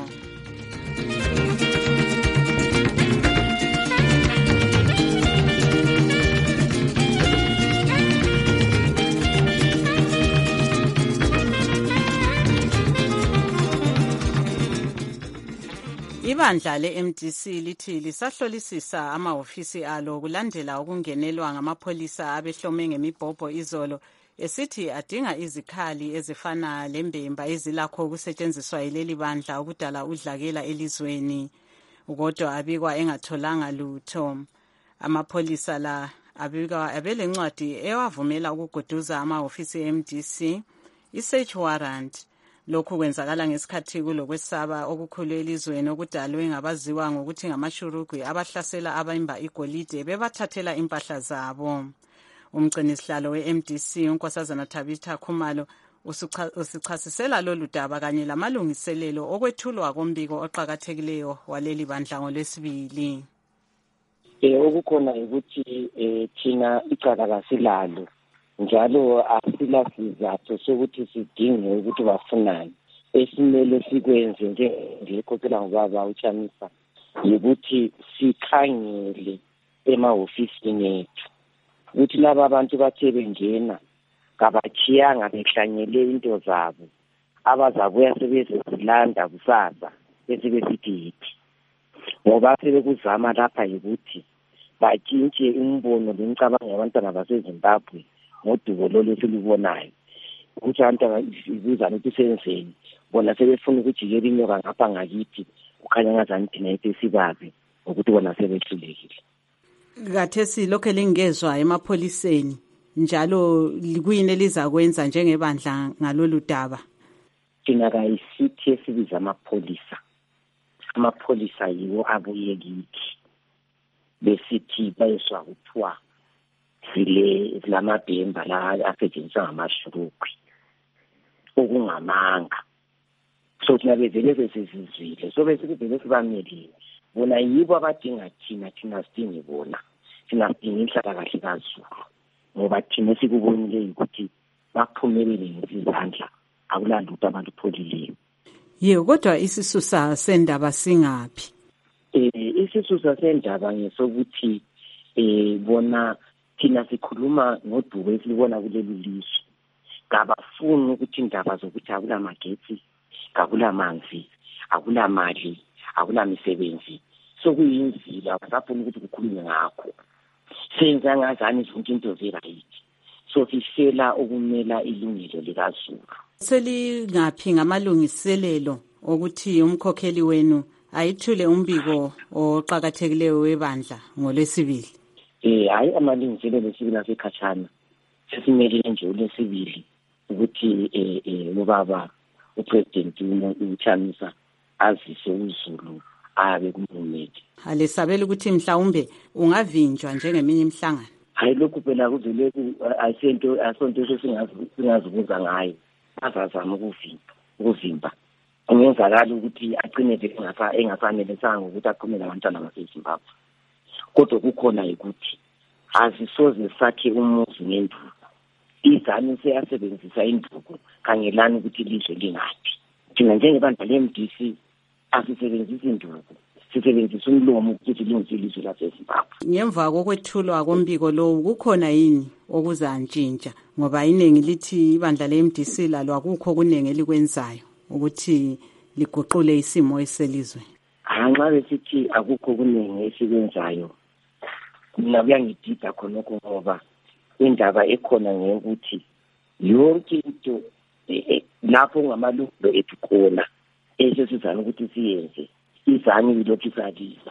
Ibandla le-MDC lithi lisahlolisisa amahofisi alo kulandela ukungenelwa ngamapholisa abehlome ngemibhobho izolo, esithi adinga izikhali ezifana lembemba ezilakho ukusetshenziswa yileli bandla ukudala udlakela elizweni, kodwa abikwa engatholanga lutho. Amapholisa la abikwa abelencwadi ewavumela ukuguduza amahofisi e-MDC, i-search warrant. Lokhu kwenzakala ngesikhathi kulokwesaba okukhulu elizweni okudalwe ngabaziwa ngokuthi ngamashurugwi abahlasela abemba igolide bebathathela impahla zabo. Umgcinisihlalo we-MDC uNkosazana Tabitha Khumalo usichasisela lolu daba kanye lamalungiselelo okwethulwa kombiko oqhakathekileyo waleli bandla ngoLwesibili. Okukhona ukuthi thina icala kasilalo njalo asila sizathu sokuthi sidinge ukuthi bafunani. Esimele sikwenze njengekhokhela ngobaba uChamisa ukuthi sikhangele emahofisini ethu ukuthi laba abantu bathe bengena kabachiyanga behlanyele into zabo abazabuya sebezilanda kusasa bese besithi yithi, ngoba sebekuzama lapha ukuthi batshintshe imbono lemicabango yabantwana baseZimbabwe ngodubo lolu esilubonayo ukuthi abantu ibuzana ukuthi senzeni, bona sebefuna ukujikela inyoka ngapha ngakithi kukhanya ngazani thina ethu sibazi ukuthi bona sebehlulekile. Kathesi lokho lingezwa emapholiseni njalo kuyini elizakwenza njengebandla ngalolu daba? Thina kayisithi esibiza amapholisa yiwo abuye kithi besithi bayeswa kuthiwa zilamabhemba la asetshenziswa ngamashurugwi okungamanga. So thina bevele besizizwile, so besivele sibamelile, bona yibo abadinga thina sidingi bona, thina sidinga inhlalakahle kaZulu, ngoba thina sikubonile ukuthi baphumelele ngezandla akulalutho abantu pholileyo. Kodwa isisusa sendaba singaphi? Isisusa sendaba ngesokuthi bona thina sikhuluma ngodubo esilibona kuleli lizwe, kabafuni ukuthi indaba zokuthi akulamagetsi, akulamanzi, akulamali, akulamisebenzi, sokuyinzila abasafuni ukuthi kukhulunywe ngakho. Senza ngazani zonke into zerayithi, so sifela ukumela ilungelo likaZulu. Selingaphi ngamalungiselelo ukuthi umkhokheli wenu ayithule umbiko oqhakathekileyo webandla ngoLwesibili? Hayi amalungiselelo sibila sekhatshana sesimelele nje ulesibili ukuthi ubaba upresident uChamisa azise uZulu abe kumumeti. Alisabela ukuthi mhlawumbe ungavinjwa njengeminye imihlangano. Hayi lokhu phela kuvele asonto singazibuza ngayo. Azazama ukuvimba. Kungenzakala ukuthi agcine engafanele sanga ukuthi aqhumele abantwana baseZimbabwe. Kodwa kukhona ukuthi asisoze sakhe umuzi ngenduku. Izani seyasebenzisa induku kangelani ukuthi ilizwe lingaphi. Thina njengebantu le-MDC asisebenzisa induku. Sisebenzisa umlomo ukuthi lingise ilizwe laseZimbabwe. Ngemva kokwethulwa kombiko lo kukhona yini okuzantshintsha ngoba iningi lithi ibandla le-MDC lalo akukho kuningi elikwenzayo ukuthi liguqule isimo eselizwe. Nxa besithi akukho kuningi esikwenzayo mina kuyangidida khonokho ngoba indaba ekhona ngekuthi yonke into lapho ngamalungelo ethu khona esesizana ukuthi siyenze izani yilokhu isaliza.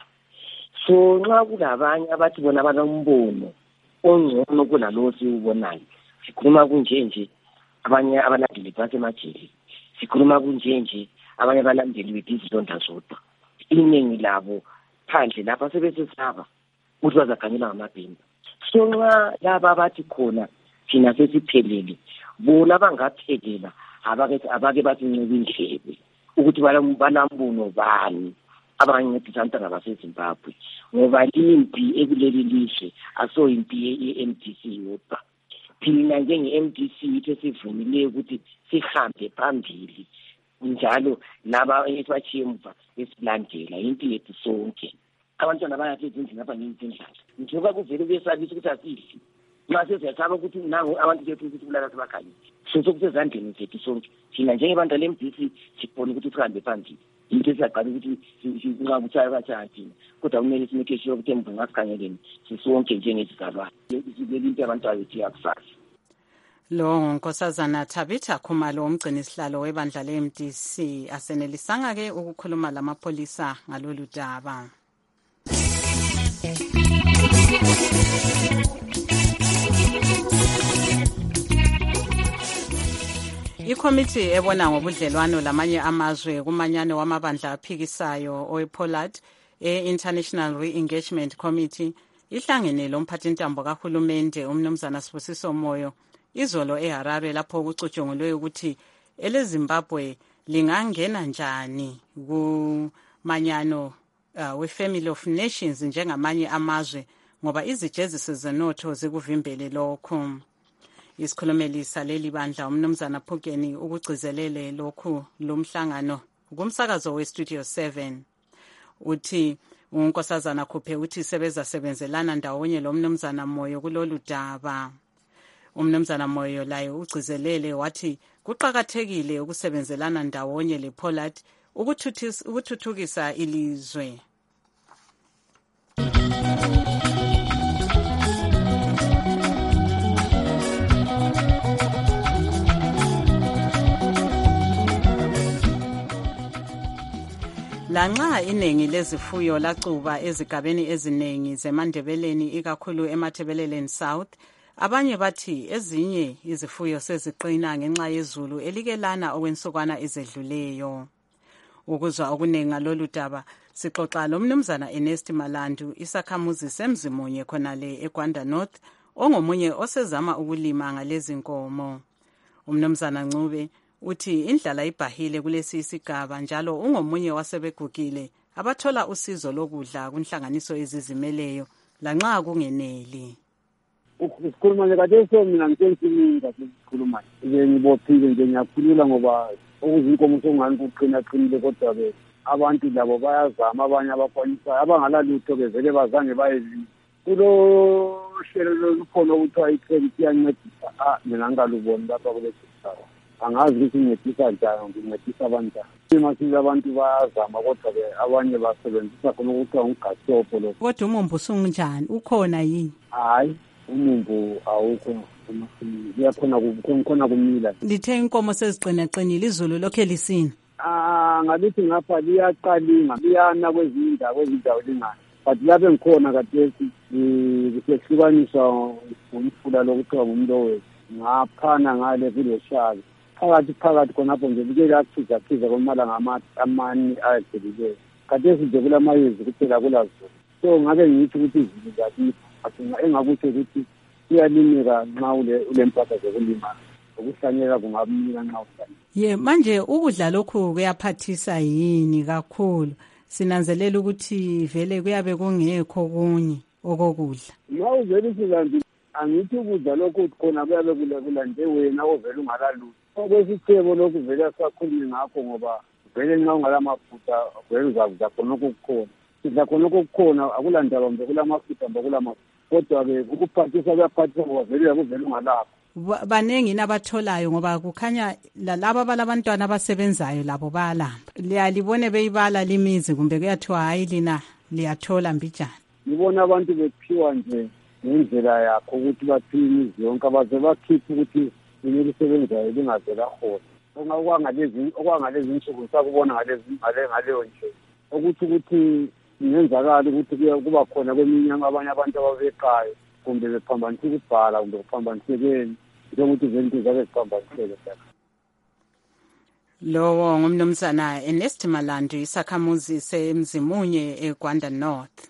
So nxa kulabanye abathi bona abanombono ongcono kunalowo siwubonayo, sikhuluma kunjenje abanye abalandeli basemajele, sikhuluma kunjenje abanye abalandeli bedizilonda zodwa. Iningi labo phandle lapha sebesesaba ukuthi bazaganyela ngamabhimba. So nxa laba abathi khona thina sesiphelele bona bangaphelela abake bathi nceba indlebe ukuthi banambono bani abancedisa abantwana baseZimbabwe ngoba limpi ekuleli lizwe aso impi ye-MDC yodwa. Thina njenge-MDC ithe sivumile ukuthi sihambe phambili njalo laba ebachiye emva esilandela into yethu sonke. Abantwana bayathe ezindlini apha ngezindlala njengoba kuvele kuyesabisa ukuthi asidli nxa seziyasaba ukuthi nango abantu bethu ukuthi kulala sibakhanyise sokusezandleni zethu sonke. Thina njengebandla le-MDC sibone ukuthi sihambe phambili into esiyaqala ukuthi nxa kuthaya bathaya thina kodwa kumele sineke sure ukuthi emva ngasikhangeleni sisonke njengezizalwane sibele into abantu bethu yakusasa. Lo Nkosazana Tabitha Khumalo umgcini sihlalo webandla le-MDC asenelisanga-ke ukukhuluma lamapolisa ngalolu daba. Ikomiti ebona ngobudlelwano lamanye amazwe kumanyano wamabandla aphikisayo oePollard e-International Re-Engagement Committee ihlangene lomphathintambo kahulumende umnumzana Sibusiso Moyo izolo eHarare lapho kucutshungulwe ukuthi eleZimbabwe lingangena njani kumanyano we-Family of Nations njengamanye amazwe ngoba izijeziso zenotho zikuvimbele lokhu. Isikhulumeli saleli bandla umnumzana Phukeni ukugcizelele lokhu lomhlangano kumsakazo weStudio 7 uthi unkosazana Khuphe uthi sebenzelana ndawonye lo mnumzana Moyo kulolu daba. Umnumzana Moyo laye ugcizelele wathi kuqakathekile ukusebenzelana ndawonye lePollard ukuthuthukisa ilizwe. Lanxa iningi lezifuyo lacuba ezigabeni eziningi zeMandebeleni ikakhulu eMathebeleleni South, abanye bathi ezinye izifuyo seziqina ngenxa yezulu elikelana okwensukwana ezedluleyo. Ukuzwa okuningi ngalolu daba sixoxa lomnumzana Ernest Malandu isakhamuzi semzimunye khonale eGwanda North ongomunye osezama ukulima ngalezi nkomo. Umnumzana Ncube uthi indlala ibhahile kulesi isigaba njalo ungomunye wasebegugile abathola usizo lokudla kunhlanganiso ezizimeleyo lanxa kungeneli. Ukukhuluma nje kade mina ngithengisini ngasikhuluma nje ngibophile nje ngiyakhulula ngoba okuzinkomo songani kuqinaqinile kodwa ke abantu labo bayazama abanye abakwanisa abangalalutho bezele bazange bayezi kulo hlelo lokhona ukuthiwa i-credit iyancedisa mina ngaluboni lapha kulesisigaba angazi ukuthi ngincedisa njani ngincedisa abantwana masiza abantu bayazama kodwa ke abanye basebenzisa khona ukuthiwa ngugastopho lo. Kodwa umumbu sunjani ukhona yini? Hayi umumbu awukho kuyakhona kumila. Lithe inkomo seziqinaqinile izulu lokhe lisina? Ngalithi ngapha liyaqalinga liyana kwezindawo lingani but lapho engikhona kathesi kusehlukaniswa ngomfula lokuthiwa ngumlowethu ngaphana ngale kuleshaka phakathi khonapho nje bike lakhiza kwamalanga amani ayedlelileyo kathesi nje kulamayezi kuphela kulazona so ngabe ngithi ukuthi izulu zakipho engakuthi ukuthi kuyalimeka nxa ulempahla zokulima ukuhlanyela kungabunika nxa uhlanyela. Manje ukudla lokhu kuyaphathisa yini kakhulu? Sinanzelela ukuthi vele kuyabe kungekho kunye okokudla. Ma uvele silandile angithi ukudla lokhu khona kuyabe kulande wena ovele ungalalutho. Okwesithebo lokhu vele asakhulumi ngakho ngoba vele nxa ungalamafutha vele uzakuza khona okukhona. Sidla khona okukhona akulandaba mbe kulamafutha mbe kulamafutha. Kodwa-ke ukuphathisa kuyaphathisa ngoba vele ungalapho. Banengi nabatholayo ngoba kukhanya lalaba balabantwana abasebenzayo labo bayalamba. Liyalibone beyibala limizi kumbe kuyathiwa hayi lina liyathola mbijana. Ngibona abantu bephiwa nje ngendlela yakho ukuthi baphiwe imizi yonke abaze bakhiphe ukuthi yini lisebenzayo lingaze lahola. Okwangalezi nsuku sakubona ngaleyo nje. Ukuthi ingenzakala ukuthi kuba khona kweminye abanye abantu ababeqayo kumbe bephambanisa ukubhala kumbe kuphambaniseke njengokuthi izinto zabe ziphambaniseke. Lowo ngumnumzana Ernest Malandi, isakhamuzi seMzimunye eGwanda North.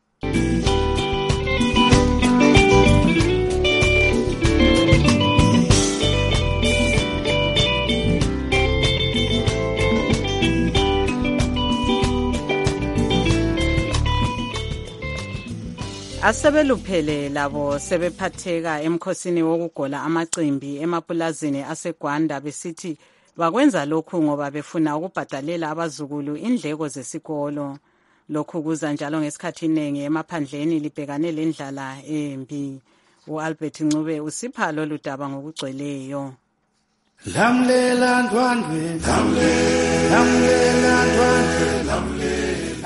Asebeluphele labo sebephatheka emkhosini wokugola amacimbi emapulazini aseGwanda besithi bakwenza lokhu ngoba befuna ukubhadalela abazukulu indleko zesikolo. Lokhu kuza njalo ngesikhathi iningi emaphandleni libhekane lendlala embi. uAlbert Ncube usipha lolu daba ngokugcweleyo. Lamlela ndwandwe, lamlela ndwandwe.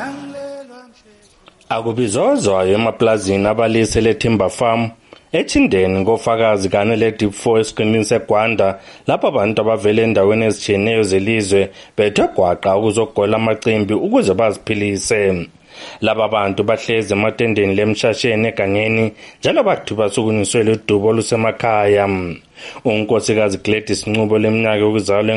Akubizozwayo emaplazini abalise leTimber Farm echindeni ngofakazi kane leDeep 4 esiqinini seGwanda lapho abantu abavele endaweni ezitshiyeneyo zelizwe bethe gwaqa ukuzogola amacimbi ukuze baziphilise. Laba bantu bahlezi ematendeni lemshasheni egangeni njalo bathi basukuniswele udubo lusemakhaya. Unkosikazi Gladys Ncube leminyaka yokuzalwa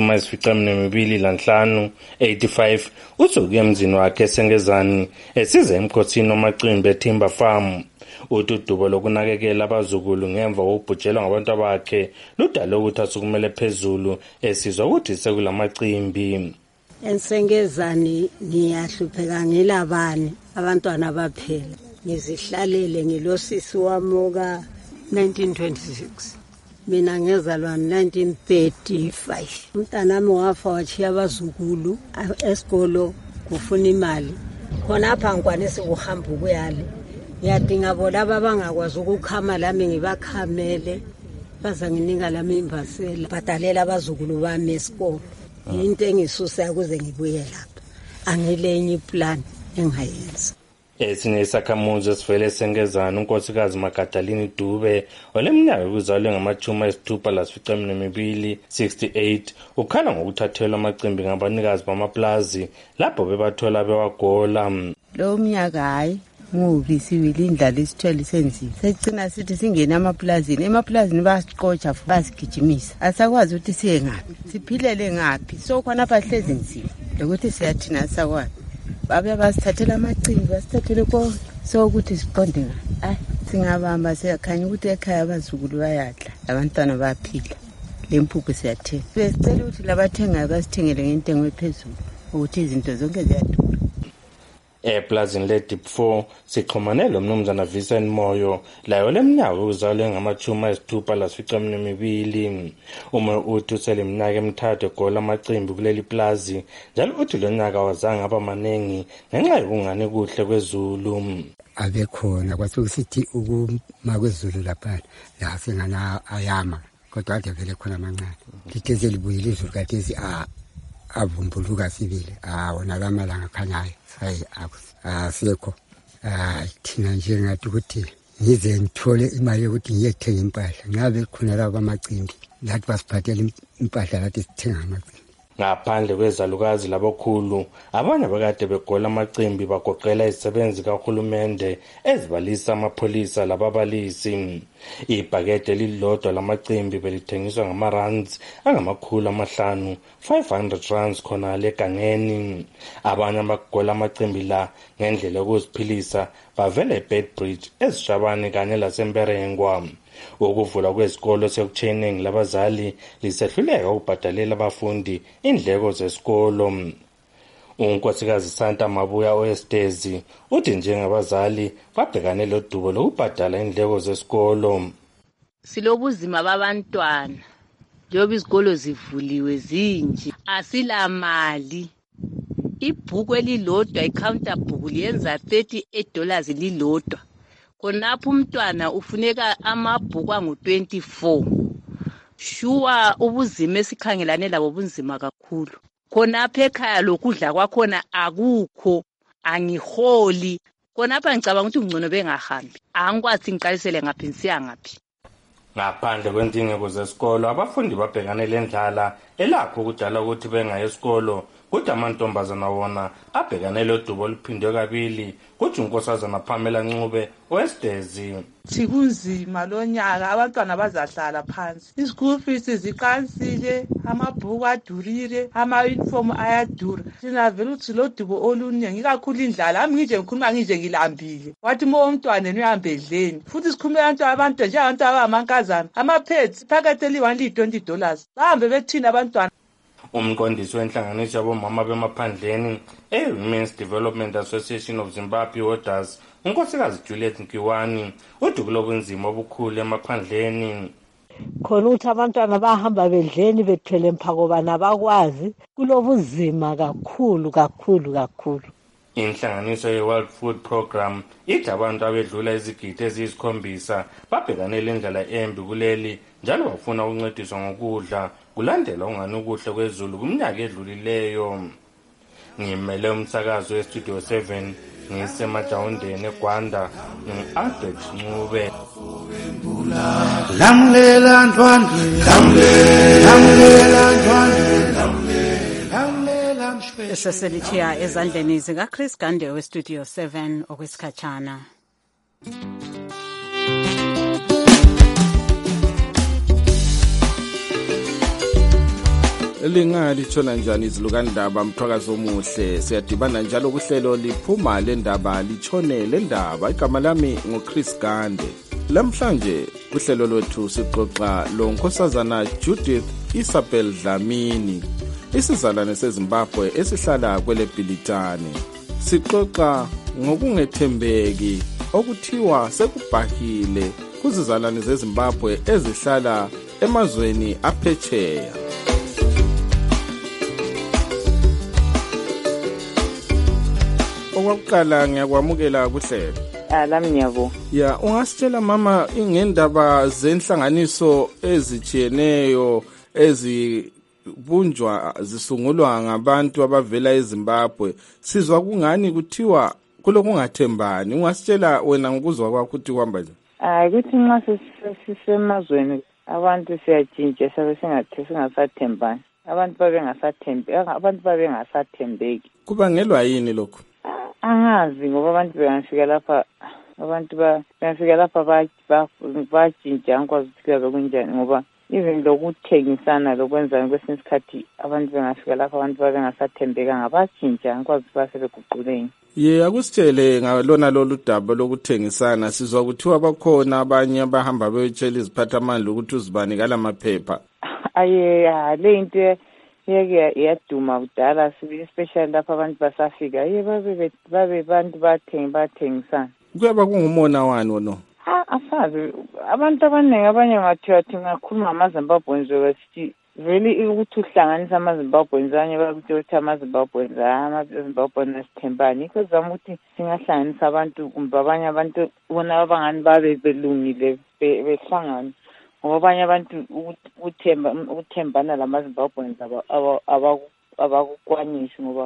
engama-25 85 usuke emzini wakhe eSengezani esize emkhosini wamacimbi eTimber Farm. Udubo lokunakekela abazukulu ngemva kokubhujelwa ngabantu bakhe ludale ukuthi asukumele phezulu esizwa ukuthi sekulamacimbi. Ensengezani ngiyahlupheka ngilabani abantwana baphela ngizihlalele ngilosisi wamuka 1926 mina ngezalwa 1935 umntanami wafa wachiya abazukulu esikolo kufuna imali khonapha ngikwanisa ukuhamba ukuyale ngiyadinga bona abangakwazi ukukhama lami ngibakhamele baza nginika lami imbasela bhadalela abazukulu bami esikolo. Into engisusa kuze ngibuye lapha angilenye iplan engayenza. Esinye isakhamuzi esivele eSengezani unkosikazi Magadalini Dube oleminyaka yokuzalwa engama-62 68 ukhala ngokuthathelwa amacimbi ngabanikazi bamaplazi lapho bebathola bewagola. Lo mnyaka hayi mubi siwile indlala isithwele senzima secina sithi singena emaplazini basiqotsha basigijimisa asakwazi ukuthi siye ngaphi siphilele ngaphi so khona bahlezi nzima lokuthi siyathina sakwazi babe basithathela amacimbi basithathele konke so ukuthi siqonde ngaphi singabamba siyakhanya ukuthi ekhaya abazukulu bayadla abantwana bayaphila lempuphu siyathenga besicela ukuthi labathengayo basithengele ngentengo ephezulu ukuthi izinto zonke ziyadura. Eplazini leDeep 4 sixhumane lomnumzana Vincent Moyo layo leminyaka yokuzalwa engama-62 uma uthi useleminyaka emithathu egola amacimbi kuleli plazi njalo uthi lo nyaka wazange aba maningi ngenxa yokungani kuhle kwezulu. Abekhona kwasukusithi ukuma kwezulu lapha la sengana ayama kodwa ade vele khona amancane lithe libuyile izulu kathesi avumbuluka sibili wona lamalanga khanyayo asekho thina nje ngathi ukuthi ngize ngithole imali yokuthi ngiyethenga impahla ngabe khona laba amacimbi lathi basiphathele impahla lathi sithenga amacimbi. Ngaphandle kwezalukazi labokhulu, abanye abakade begola amacimbi bagoqela izisebenzi kahulumende ezibalisa amapholisa lababalisi. Ibhakede elilodwa lamacimbi belithengiswa ngama-rands angama-500, 500 rands khona legangeni. Abanye abagola amacimbi la ngendlela yokuziphilisa bavela eBedbridge, eSishabane kanye laseMberengwa. Ukuvula kwezikolo sekutsheningi labazali lisehluleka ukubhadalela abafundi indleko zesikolo. Unkosikazi Santa Mabuya Oestezi uthi njengabazali babhekane lodubo lokubhadala indleko zesikolo. Silobuzima babantwana njengoba izikolo zivuliwe zinje, asila mali. Ibhuku elilodwa icounter book liyenza $38 lilodwa. Khonapho umntwana ufuneka amabhuku angu-24. Shuwa ubuzima esikhangelane labo bunzima kakhulu. Khonapho ekhaya lokudla kwakhona akukho, angiholi. Khonapho ngicabanga ukuthi ungcono bengahambi. Angikwazi ngiqalisele ngaphi ngisiya ngaphi. Ngaphandle kwendingeko zesikolo, abafundi babhekane lendlala elakho ukudala ukuthi bengayi esikolo. Kuthi amantombazana wona abhekane lodubo oluphindwe kabili. Kuthi unkosazana Pamela Ncube Oestezi. Sikunzima lonyaka, abantwana bazahlala phansi. Ischool fees ziqansile, amabhuku adurire, ama-uniform ayadura. Thina vele uthi lodubo oluningi ikakhulu indlala. Ami ngije ngikhuluma ngije ngilambile. Wathi mo umntwana uhambe edleni. Futhi sikhuluma abantu njengabantu abangamankazana. Ama-pads iphakethe eli-$120. Bahambe bethina abantwana. Umqondisi wenhlanganiso yabomama bemaphandleni e-Women's Development Association of Zimbabwe Orders, unkosikazi Juliet Nkiwani, uthi kulobunzima obukhulu emaphandleni. Khona ukuthi abantwana bahamba bedleni bethwele mphako bana bakwazi, kulobunzima kakhulu. Inhlanganiso ye-World Food Program ithi abantu abedlula izigidi eziyisi7 babhekane lendlela embi kuleli, njalo bafuna ukuncediswa ngokudla kulandela ungani ukuhle kwezulu kumnyaka edlulileyo. Ngimele umsakazo weStudio 7 ngisemajawundeni eGwanda, ngi-Albert Ncube. Lamlela Ndwandwe, lamlela Ndwandwe, lamlela Mshwe. Seselithiya ezandleni zikaChris Gande weStudio 7 okwesikhatshana. Lingalithola njani izilukandaba mthwakazo omuhle? Siyadibana njalo kuhlelo liphuma lendaba litshone lendaba. Igama lami nguChris Gande. Lamhlanje kuhlelo lwethu sixoxa lonkosazana Judith Isabel Dlamini, isizalwane seZimbabwe esihlala kweleBhilitane. Sixoxa ngokungethembeki okuthiwa sekubhahile kuzizalwane zeZimbabwe ezihlala emazweni aphetsheya. Okwaqala ngiyakwamukela kuhlelo. Lami ngiyabo. Ya, ungasitshela mama ingendaba zenhlanganiso ezitshiyeneyo ezibunjwa zisungulwa ngabantu abavela eZimbabwe. Sizwa kungani kuthiwa kulokungathembani. Ungasitshela wena ngokuzwa kwakho ukuthi kuhamba njani? Kuthi nxa sisemazweni abantu siyatshintsha sabe singasathembani. Abantu babengasathembeki. Kubangelwa yini lokho? Angazi ngoba abantu bengafika lapha batshintsha ngikwazi ukuthi kuyabe kunjani ngoba even lokuthengisana lokwenzani kwesinye isikhathi abantu bengafika lapha abantu babengasathembekanga batshintsha ngikwazi ukuthi basebeguquleni. Akusitshele ngalona lolu daba lokuthengisana. Sizwa kuthiwa bakhona abanye abahamba beyotshela iziphathamandla ukuthi uzibanikala amaphepha. Le into yeke yaduma kudala especially lapha abantu basafika babe bantu bathengisana. Kuyaba kungumona wani wona? Asazi abantu abaningi abanye ngathiwa ngakhuluma ngamaZimbabweans besithi vele ukuthi uhlanganisa amaZimbabweans abanye bakuthi ukuthi amaZimbabweans asithembani. Yikho zama ukuthi singahlanganisa abantu kumbe abanye abantu bona abangani babe belungile behlangana. Ngoba abanye abantu ukuthembana lamaZimbabweans abakukwanisi ngoba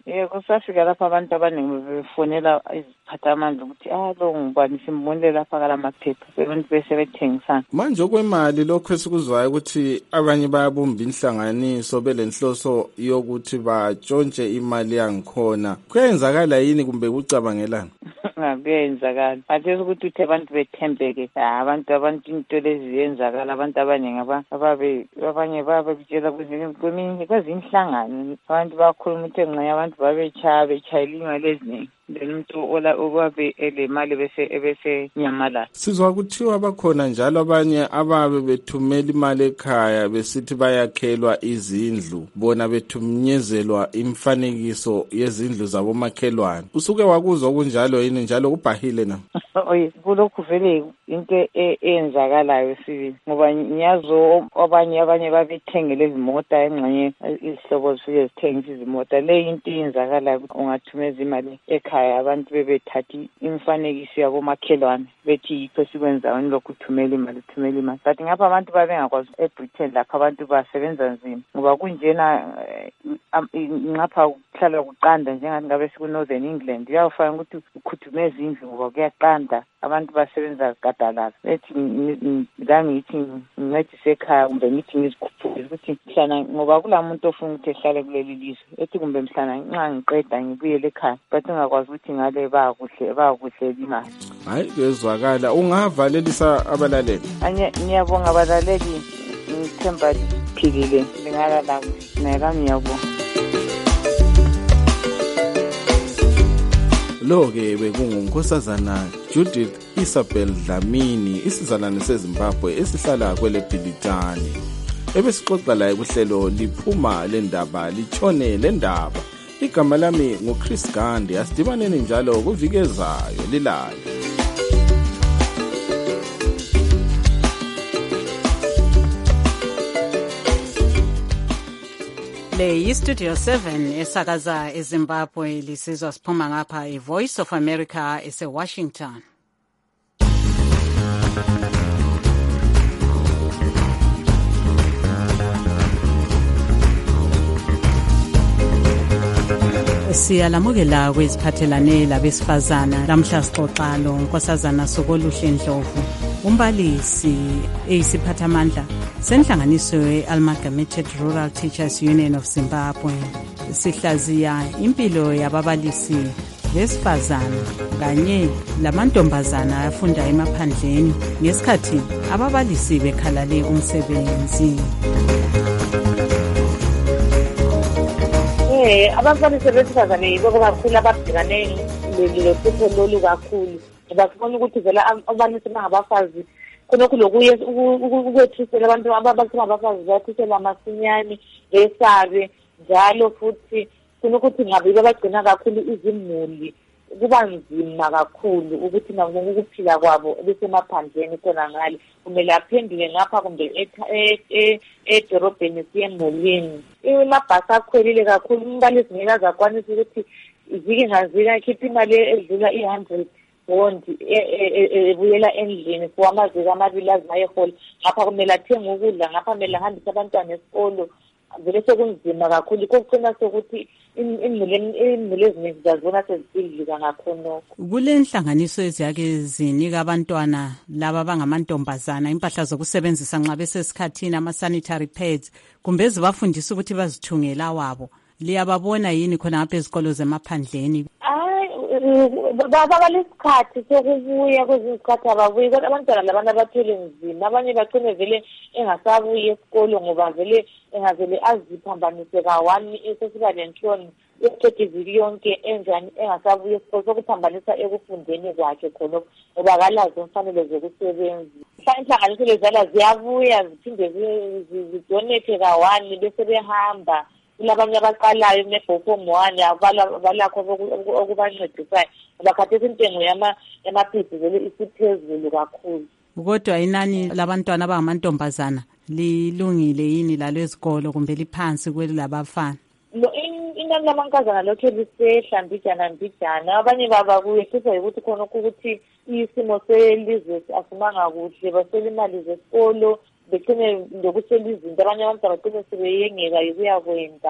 kusafika lapho abantu abaningi befonela iziphathamandla ukuthi lo ngubani simbonile lapha kalamaphepha abantu bese bethengisana. Manje okwemali lokho esikuzwayo ukuthi abanye bayabumba inhlanganiso belenhloso yokuthi batshontshe imali yangikhona. Kuyenzakala yini kumbe kucabangelana? Kuyenzakala. Athi ukuthi uthi abantu bethembeke. Abantu into lezi yenzakala abantu abaningi abanye babitshela kwezinye kwezinhlangano abantu bakhuluma ukuthi nxa abantu betshayela imali eziningi umuntu obabe elemali bese nyamalala. Sizwa kuthiwa bakhona njalo abanye ababe bethumela imali ekhaya besithi bayakhelwa izindlu bona bethumenyezelwa imfanekiso yezindlu zabomakhelwane. Usuke wakuzwa kunjalo yini njalo kubhahile na? Kulokhu vele into eyenzakalayo sibili ngoba ngiyazo abanye babethengele izimota engxenye izihlobo zifike zithengisa izimota. Le into eyenzakalayo ungathumeza imali ekhaya abantu bebethathi imfanekiso yabomakhelwane bethi yikho esikwenzayo lokhu uthumela imali. But ngapha abantu babengakwazi eBritain lapha abantu basebenza nzima ngoba kunjena ngapha kuhlala kuqanda njengathi ngabe siku-Northern England uyawufana ukuthi ukhuthumeza indlu ngoba kuyaqanda abantu basebenza gadalaza. Bethi ngithi ngincedise ekhaya kumbe ngithi ngizikhuphule ukuthi mhlana ngoba kulamuntu ofuna ukuthi ehlale kuleli lizwe ethi kumbe mhlana nxa ngiqeda ngibuyele ekhaya but ungakwazi ukuthi ngale bakuhle imali. Hayi kuyezwakala. Ungavalelisa abalaleli? Ngiyabonga abalaleli, ngithemba liphilile lingalala nami ngiyabonga. Lo-ke bekungunkosazana Judith Isabel Dlamini, isizalwane seZimbabwe esihlala kwele Bhilitane. Ebesixoxa laye kuhlelo liphuma lendaba litshone lendaba. Igama lami nguChris Gandhi. Asidibaneni njalo kuvikezayo lilayo. Le yi-Studio 7 esakaza eZimbabwe lisizwa siphuma ngapha iVoice of America ese-Washington. Siyalamukela kweziphathelane labesifazana. Lamhla sixoxa lo Nkosazana Sokoluhle Ndlovu, umbalisi eyisiphathamandla senhlanganiso ye-Amalgamated Rural Teachers Union of Zimbabwe. Sihlaziya impilo yababalisi besifazana kanye lamantombazana afunda emaphandleni ngesikhathi ababalisi bekhalale umsebenzi. Ababalisi besifazane yibo kakhulu ababhekane lohlupho lolu kakhulu. Bakubona ukuthi vela ababalisi bangabafazi khonokho lokwethisela abantu ababafazi bathisela masinyane besabe njalo futhi kunokuthi ngabe babagcina kakhulu izimuli. Kuba nzima kakhulu ukuthi ukuphila kwabo besemaphandleni khona ngale kumele aphendule ngapha kumbe edorobheni siye emulini. Amabhasi akhwelile kakhulu, umbalisi ngeke azakwanisa ukuthi izike ngazika akhiphe imali edlula 100 bond ebuyela endlini for amaziko amabili azimayehola. Ngapha kumele athenge ukudla, ngapha kumele ahambise abantwana esikolo. Vele sekunzima kakhulu kokugcina sokuthi imuli eziningi zazibona sezipindlika ngakhonokho. Kule nhlanganiso eziyake zinika abantwana laba abangamantombazana impahla zokusebenzisa nxa besesikhathini ama-sanitary pads kumbe ezibafundisa ukuthi bazithungela wabo, liyababona yini khona ngapha ezikolo zemaphandleni? Baba lesikhathi sokubuya kwezinsikhathi ababuyi kodwa abantwana labantu abathwele nzima. Abanye bagcine vele engasabuyi esikolo ngoba vele engavele aziphambanise kawani esesiba lenhloni yokuqeda iviki yonke enjani engasabuyi esikolo sokuphambanisa ekufundeni kwakhe khonokho ngoba kalazo mfanelo zokusebenza. Inhlanganiso lezala ziyabuya ziphinde zidonate kawani bese behamba. Kulabanye abaqalayo nebhofomu 1 abalakho okubancedisayo bakhathesa intengo yamaphisi vele isiphezulu kakhulu. Kodwa inani labantwana abangamantombazana lilungile yini lalezikolo kumbe liphansi kwelabafana? Inani lamankazana lokho lisehla mbijana. Abanye babakuyehliswa ukuthi khona ukuthi isimo selizwe asimanga kuhle basela imali zesikolo begcine ngokusela izinto. Abanye abantu bagcine sebeyengeka ukuya kwenda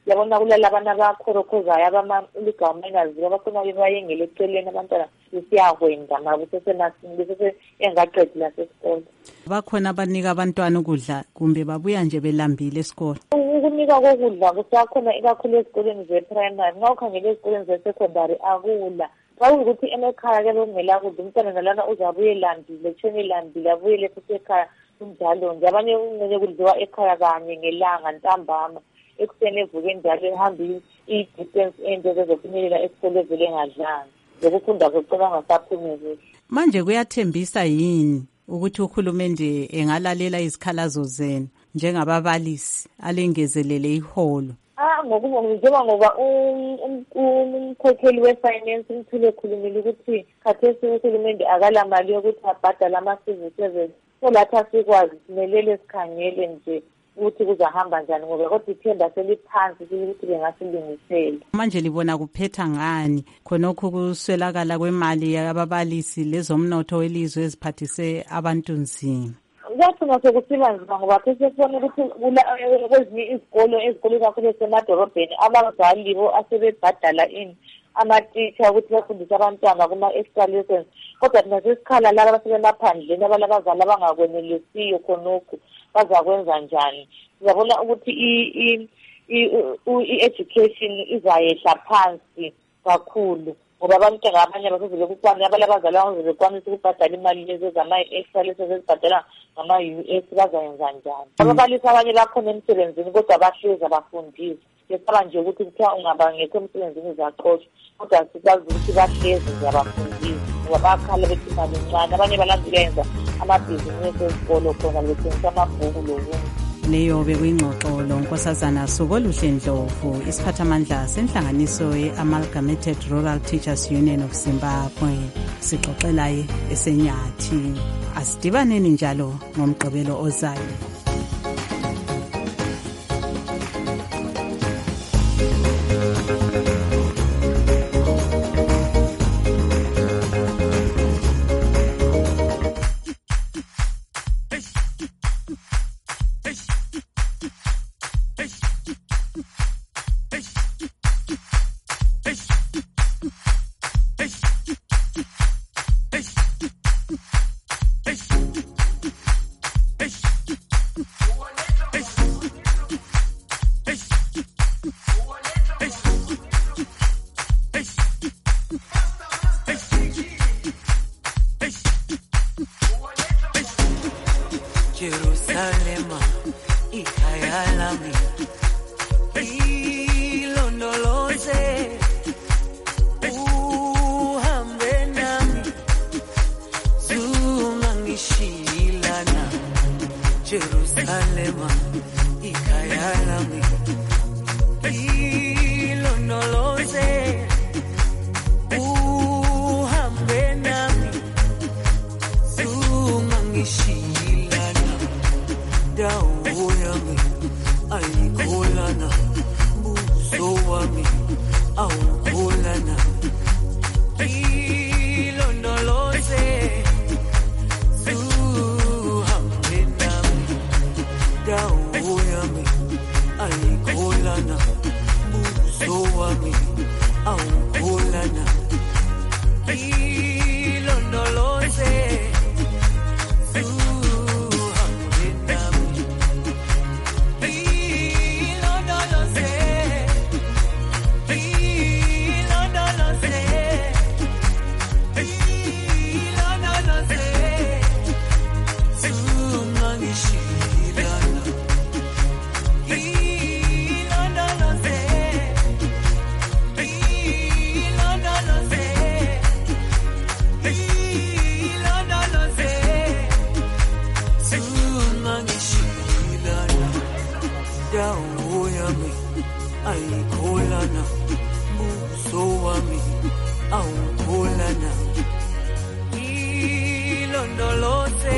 yabona kulala abantu abakhorokhozayo abama-illegal minors abafuna bayengele eceleni abantwana besiyakwenza ngabo sesenasini engaqedi lasesikole. Bakhona abanika abantwana ukudla kumbe babuya nje belambile esikole? Ukunika kokudla kusakhona ikakhulu ezikoleni ze-primary. Nxa ukhangele ezikoleni ze-secondary akula. Xa ukuthi emakhaya ke bekungela kudla umntwana nalana uzabuye elambile, tshone elambile, abuyele futhi ekhaya kunjalo nje. Abanye kumele kudliwa ekhaya kanye ngelanga ntambama. Ekuseni evuke njalo ehambe i-distance ende zezofinyelela esikoleni vele engadlanga. Lokufunda kokuqala ngasaphumeleli. Manje kuyathembisa yini ukuthi uhulumende engalalela izikhalazo zenu njengababalisi alengezelele iholo? Ngoba umkhokheli we-finance umthule ekhulumile ukuthi khathesi uhulumende akala mali yokuthi abhadale ama-civil servants. So lathi asikwazi simelele sikhangele nje ukuthi kuzahamba njani ngoba kodwa ithemba seliphansi ukuthi bengasilungisela. Manje libona kuphetha ngani khonokho kuswelakala kwemali yababalisi lezomnotho welizwe eziphathise abantu nzima? Kuyathina sekusiba nzima ngoba sesibona ukuthi kwezinye izikolo kakhulu esemadorobheni abazali bo asebebhadala amatitsha ukuthi bafundise abantwana kuma-extra lessons. Kodwa thina sesikhala laba abasebenaphandleni abazali abangakwenelisiyo khonokho bazakwenza njani. Sizabona ukuthi i-education izayehla phansi kakhulu ngoba abantwana abanye abasezele kukwanisa abazali abazekwanisa ukubhadala imali lezi ezama-extra lessons ezibhadala ngama-US bazayenza njani. Ababalisi abanye bakhona emsebenzini kodwa bahlezi abafundisi. Besaba nje ukuthi kuthiwa ungabangekho emsebenzini uzaxoshwa kodwa sikwazi ukuthi bahlezi nje abafundisi ngoba bakhala bethi imali encane. Abanye balandukenza amabhizinisi esikolo khona bethengisa amabhuku lokunye. Leyo bekuyingxoxo lonkosazana Sokoluhle Ndlovu, isiphathamandla senhlanganiso ye-Amalgamated Rural Teachers Union of Zimbabwe, sixoxelaye esenyathi. Asidibaneni njalo ngomgqibelo ozayo. Jerusalema ikhaya lami ilondoloze uhambe nami zungangishilana Jerusalema ikhaya lami ilondoloze uhambe nami zungangishilana dawo yami ayikholana buso wami awukholana ilondoloze zuhambe nami dawo yami ayikholana buso wami awukholana ilondoloze ayikholana buso wami awukholana ilondoloze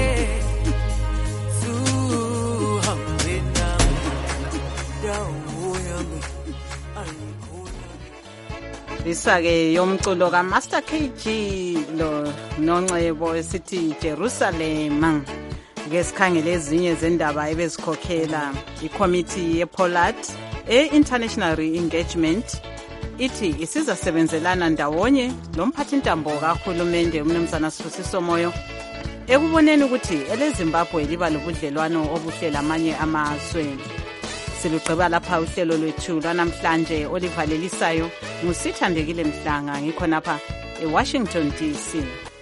zuhambe nami dawo yami ayikholana. Isake yomculo kaMaster KG lo noNcebo esithi Jerusalem. Ke sikhangele ezinye zendaba ebezikhokhela iCommittee yePollard International Re-Engagement ithi isizasebenzelana ndawonye lomphathintambo kahulumende umnumzana Sibusiso Moyo ekuboneni ukuthi eleZimbabwe liba lobudlelwano obuhle lamanye amazwe. Silugqiba lapha uhlelo lwethu lwanamhlanje olivalelisayo ngusithandekile Mhlanga ngikhonapha eWashington DC.